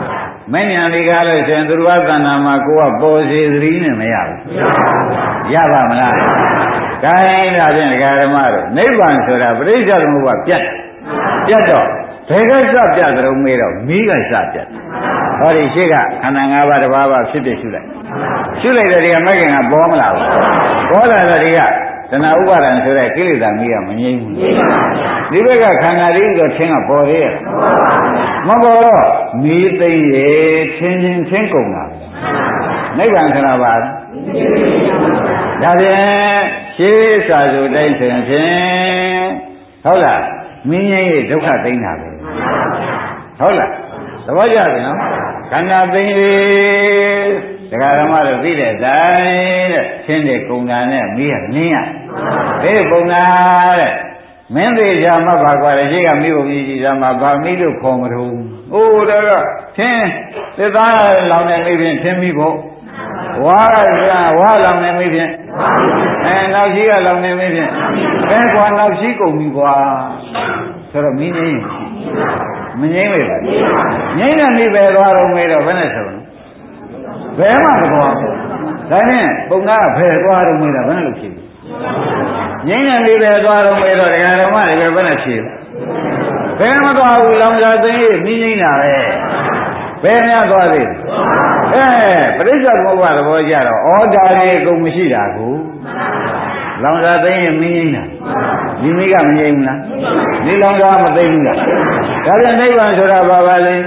မဉ္ဇဏ်ဒီကားလို့ရှင်သူတော်ဘာသဏ္ဍာန်မှာကိုကပေါ်စီသတိနဲ့မရဘူးရပါမလားဒါရင်ဒါဖြင့်ဒကာဓမ္မတို့နိဗ္ဗာန်ဆိုတာပရိစ္ဆေသမုပ္ပါပြတ်တော့ဘယ်ကစပြတ်ကြုံမေးတော့မိကစပြတ်ဟောဒီရှိကခန္ဓာ၅ပါးတစ်ပါးပါဖြစ်ဖြစ်ရှုလိုက်တဲ့ဒီကမဂ္ဂင်ကပေါ်မလာဘူးပေါ်လာတဲ့ဒီကတဏှာဥပါဒံဆိုတဲ့ကိလေသာမိကမငြိမ်းဘူးဒီဘက်ကခန္ဓာလေးဆိုထင်းကပေါ်သေးရဲ့မပေါ်တော့မိသိရေချင်းကုန်တာနိဗ္ဗာန်ဆိုတာပါဒါဖြင့်ရှေးစာစုတိုင်းဆိုရင်ဖြင့်ဟုတ်လားမင်းကြီးရဲ့ဒုက္ခသိမ်းတာပဲဟုတ်လားသဘောကျပြီနော်ခန္ဓာသိမ်းလေဒကာဓမ္မတို့သိတဲ့တိုင်းတဲ့ချင်းတဲ့ကုံတာနဲ့မိရနင်းရဒီကုံတာတဲ့မင်းသေးကြမှာပါကွာတဲ့ရှိကမိဖို့ကြီးကြမှာဗာမိလို့ခေါ်မလို့အိုးဒါကချင်းသစ္စာလောင်နေမိဖြင့်ချင်းမိဖို့ဝါလောင်နေမိဖြင့်နောက်ရှိကလောင်နေမိဖြင့်ကွာနောက်ရှိကုန်ပြီကွာဆိုတော့မင်းကြီးမငြိမ့်ပဲငြိမ့်တဲ့မိပဲသွားတော့မေးတော့ဘယ်နဲ့ဆိုဘယ်မှမသွားဘူးဒါနဲ့ပုံကဘယ်သွားတော့မေးတာဘယ်နဲ့လို့ဖြေငြိမ့်တဲ့မိပဲသွားတော့မေးတော့ဒကာဓမ္မတွေပဲဘယ်နဲ့ဖြေဘယ်မှသွားဘူးလောင်စာသိမင်းငြိမ့်တာပဲဘယ်များသွားသေးပရိစ္ဆေသမုပ္ပါသဘောကြတော့ဩဒါတွေအကုန်မရှိတာကိုလောင်စာသိရင်မင်းငြိမ့်တာဒီမိကမငြိမ့်ဘူးလားဒီလောင်စာမသိဘူးလားဒါပြန်နိဗ္ဗာန်ဆိုတာဘာပါလဲ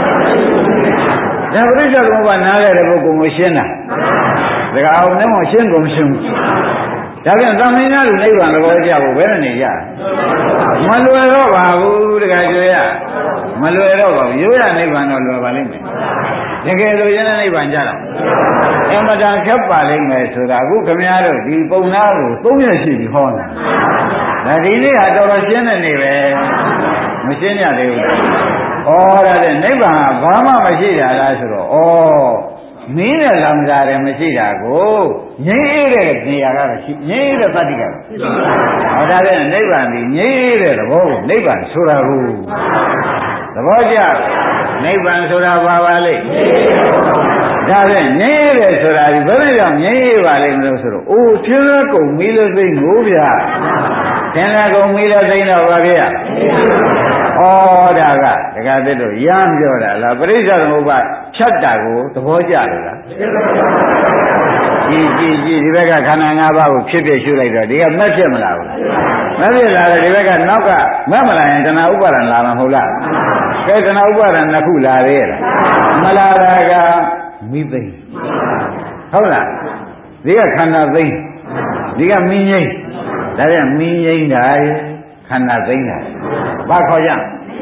ဒါပရိစ္ဆေသမုပ္ပါနားလဲတဲ့ပုဂ္ဂိုလ်ကိုရှင်းတာဒါကအောင်နဲ့မရှင်းကုန်ရှင်းဒါပြန်သမင်းသားလူနိဗ္ဗာန်သဘောကြဖို့ဘယ်နဲ့နေကြမလွယ်တော့ပါဘူးတခါကျွေရမလွယ်တော့ပါဘူးရိုးရနိဗ္ဗာန်တော့လွယ်ပါလိမ့်မယ်တကယ်လို့ရင်းနိဗ္ဗာန်ကြတော့အမှန်တရားခက်ပါလိမ့်မယ်ဆိုတာအခုခမည်းတော်ဒီပုံနာကို3ရက်ရှိပြီဟောတာဒါဒီနေ့ဟာတော်တော်ရှင်းတဲ့နေ့ပဲမရှင်းရသေးဘူးဩဒါတဲ့နိဗ္ဗာန်ကဘာမှမရှိတာလားဆိုတော့မင်းနဲ့လောင်စားတယ်မရှိတာကိုငြိမ်းတဲ့နေရာကတော့ရှိငြိမ်းတဲ့တတ္တိကတော့ဟောဒါတဲ့နိဗ္ဗာန်ဒီငြိမ်းတဲ့သဘောကိုနိဗ္ဗာန်ဆိုတာကိုသဘောကျနိဗ္ဗာန်ဆိုတာဘာပါလဲဒါနဲ့ငြိမ်းတယ်ဆိုတာဒီဘယ်လိုကြောင့်ငြိမ်းပါလိမ့်မလို့ဆိုတော့အိုးချင်းလည်းကုန်မီးလို့သိငိုးဗျာချင်းလည်းကုန်မီးလို့သိတော့ပါဗျာဩဒါကဒကာသစ်တို့ရမ်းပြောတာလားပရိစ္ဆေသမုပ္ပါဖြတ်တာကိုသဘောကျလို့လားကြည့်ဒီဘက်ကခန္ဓာ၅ပါးကိုဖြစ်ဖြစ်ရှုလိုက်တော့ဒီကမက်ဖြစ်မလားဘူးမက်ဖြစ်လာတယ်ဒီဘက်ကနောက်ကမက်မလာရင်တဏှာဥပါဒံလာမှာမဟုတ်လားကဲတဏှာဥပါဒံနှစ်ခုလာသေးလားမလာတာကမိသိဟုတ်လားဒီကခန္ဓာသိဒီကမင်းငိမ့်ဒါပြန်မင်းငိမ့်တာခန္ဓာသိတာဘာခေါ်ကြ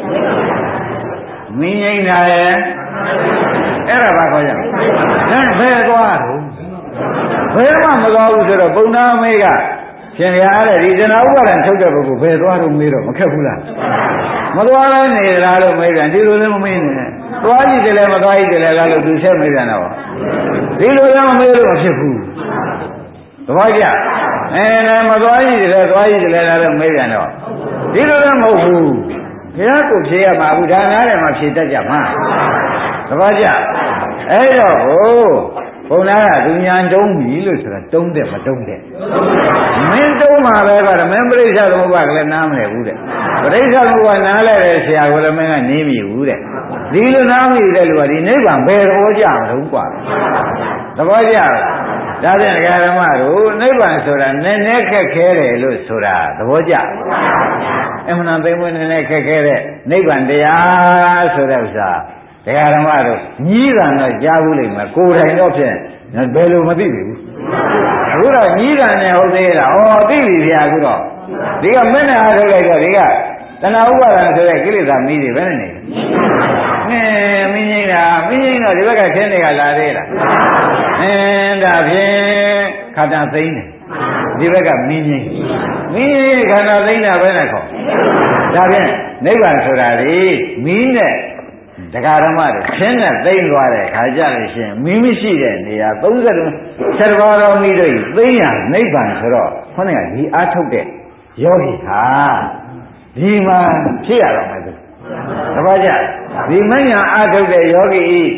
မင်းငိမ့်တာရဲ့အဲ့ဒါဘာခေါ်ကြဘယ်သွားတော့ဘယ်မှမသွားဘူးဆိုတော့ပုံနာမေးကရှင်ရတဲ့ဒီတဏှာဥပါဒံထုတ်တဲ့ပုဂ္ဂိုလ်ဘယ်သွားတော့မေးတော့မခက်ဘူးလားမသွားလည်းနေလားလို့မေးပြန်ဒီလိုလည်းမမေးနဲ့သွားကြည့်တယ်လည်းမသွားကြည့်တယ်လည်းလားလို့သူဆက်မေးပြန်တော့ဒီလိုလည်းမမေးလို့မဖြစ်ဘူးသဘောကျလည်းမသွားကြည့်တယ်သွားကြည့်တယ်လားလို့မေးပြန်တော့ဒီလိုလည်းမဟုတ်ဘူးဘုရားကိုဖြေရမှာဘူးဒါနားတယ်မှာဖြေတတ်ကြမှာသဘောကျအဲ့တော့ဘုံသားကသူညာတုံးပြီလို့ဆိုတာတုံးတယ်မတုံးတယ်မင်းတုံးမှာပဲကမင်းပရိစ္ဆေသမုပ္ပါကလည်းနားမလဲဘူးတဲ့ပရိစ္ဆေသမုပ္ပါနားလဲတဲ့ဆရာကလည်းမင်းကနေပြီဘူးတဲ့ဒီလိုနားမိတဲ့လူကဒီနိဗ္ဗာန်ဘယ်သဘောကျမလို့กว่าသဘောကျလားဒါဖြင့်ဒကာဓမ္မတို့နိဗ္ဗာန်ဆိုတာနည်းနည်းခက်ခဲတယ်လို့ဆိုတာသဘောကျအမှန်သိမ့်နည်းနည်းခက်ခဲတဲ့နိဗ္ဗာန်တရားဆိုတဲ့ဥစ္စာဒကာဓမ္မတို့ညီးတာတော့ကြားဘူးလိမ့်မယ်ကိုယ်တိုင်တော့ဖြင့်ဘယ်လိုမသိပြီဘူးအခုတော့ညီးတာနဲ့ဟုတ်သေးလားသိပြီဗျာအခုတော့ဒီကမင်းနဲ့အားထုတ်လိုက်တော့ဒီကတဏှာဥပါဒံဆိုတဲ့ကိလေသာမီးတွေဘယ်နဲ့နေလဲမင်းကြီးတော့ဒီဘက်ကခင်းတွေကလာသေးလားဒါဖြင့်ခန္ဓာသိမ့်တယ်ဒီဘက်ကမင်းကြီးခန္ဓာသိမ့်တာပဲနဲ့ခေါ်ဒါဖြင့်နိဗ္ဗာန်ဆိုတာလေမင်းနဲ့ဒကာဓမ္မတွေခင်းနဲ့သိမ့်သွားတဲ့ခါကြလို့ရှိရင်မင်းမရှိတဲ့နေရာ30ပါးတော်မီးတို့သိမ့်ရနိဗ္ဗာန်ဆိုတော့ခေါင်းကဒီအားထုတ်တဲ့ယောဂီဟာဒီမှာဖြစ်ရတော့မယ်သူတပည့်ကြဒီမညာအားထုတ်တဲ့ယောဂီ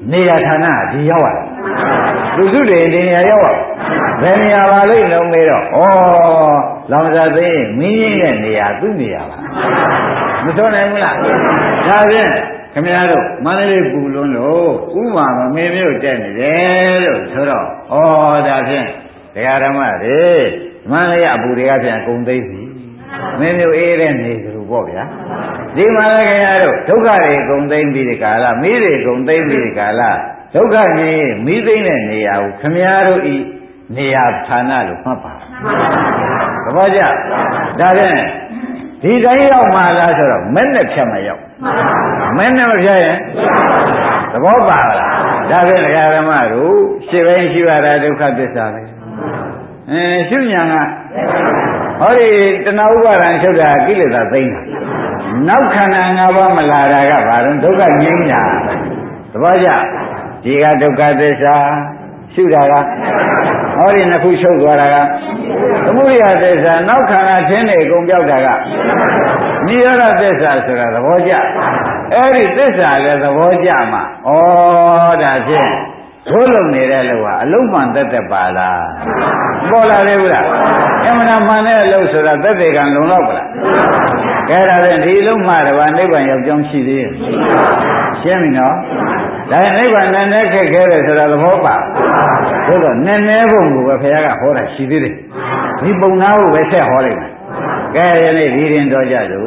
နေရာဌာနဒီရောက်ရလူစုတွေဒီနေရာရောက်ရဘယ်နေရာပါလိမ့်လုံးမေးတော့ဩလောင်စာသိမင်းကြီးတဲ့နေရာသူ့နေရာပါမဆိုနိုင်ဘူးလားဒါဖြင့်ခင်ဗျားတို့မန္တလေးပူလွန်းလို့ဥမာမမေမျိုးတက်နေတယ်လို့ဆိုတော့ဩဒါဖြင့်တရားဓမ္မတွေမန္တလေးအပူတွေကပြန်ကုန်သိပြီမင်းမျိုးအေးတဲ့နေကြလို့ပေါ့ဗျာဒီမှာလည်းခင်ဗျားတို့ဒုက္ခတွေကုန်သိပြီးဒီကာလမိတွေကုန်သိပြီးဒီကာလဒုက္ခကြီးမိသိတဲ့နေရာကိုခင်ဗျားတို့ဤနေရာဌာနလို့မှတ်ပါသဘောကျဒါဖြင့်ဒီတိုင်းရောက်မှလားဆိုတော့မဲ့နဲ့ဖြတ်မှရောက်မဲ့နဲ့မဖြတ်ရင်သဘောပါလားဒါဖြင့်ဒကာဓမ္မတို့ရှင်းပိုင်းရှိရတာဒုက္ခသစ္စာပဲရှုညာကဟောဒီတဏှာဥပါဒံချုပ်တာကိလေသာသိမ်းတာနောက်ခန္ဓာ၅ပါးမလာတာကဘာလို့ဒုက္ခငြိမ်းတာသဘောကျဒီကဒုက္ခသစ္စာရှုတာကဟောဒီနှစ်ခုချုပ်သွားတာကသမုဒိယသစ္စာနောက်ခန္ဓာချင်းတွေအကုန်ပြောက်တာကနိရောဓသစ္စာဆိုတာသဘောကျအဲ့ဒီသစ္စာလည်းသဘောကျမှာဩဒါဖြင့်သိုးလုံနေတဲ့လူဟာအလုံးမှန်သက်သက်ပါလားပေါ်လာသေးဘူးလားအမှန်မှန်တဲ့အလုပ်ဆိုတာသက်သေကံလုံလောက်ပါလားကဲဒါဖြင့်ဒီလုံးမှတပါနိဗ္ဗာန်ရောက်ကြောင်းရှိသေးရဲ့ရှင်းပြီနော်ဒါနိဗ္ဗာန်နဲ့နဲ့ခက်ခဲတယ်ဆိုတာသဘောပါသို့တော့နည်းနည်းပုံကိုပဲဘုရားကဟောတာရှိသေးတယ်ဒီပုံနာကိုပဲဆက်ဟောလိုက်မယ်ကဲယနေ့ဒီရင်တော်ကြစို့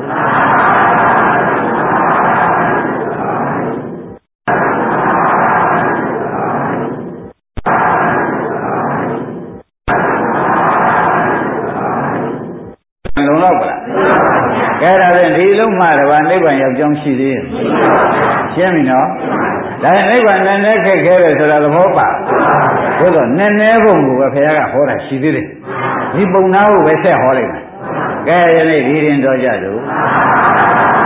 လုံလောက်ပါလားကဲဒါဖြင့်ဒီလုံးမှတပါနိဗ္ဗာန်ရောက်ကြောင်းရှိသေးရဲ့ရှင်းပြီနော်ဒါနိဗ္ဗာန်နဲ့နဲ့ခက်ခဲတယ်ဆိုတာသဘောပါသို့တော့နည်းနည်းပုံကိုပဲဘုရားကဟောတာရှိသေးတယ်ဒီပုံနာကိုပဲဆက်ဟောလိုက်မယ်ကဲယနေ့ဒီရင်တော်ကြစို့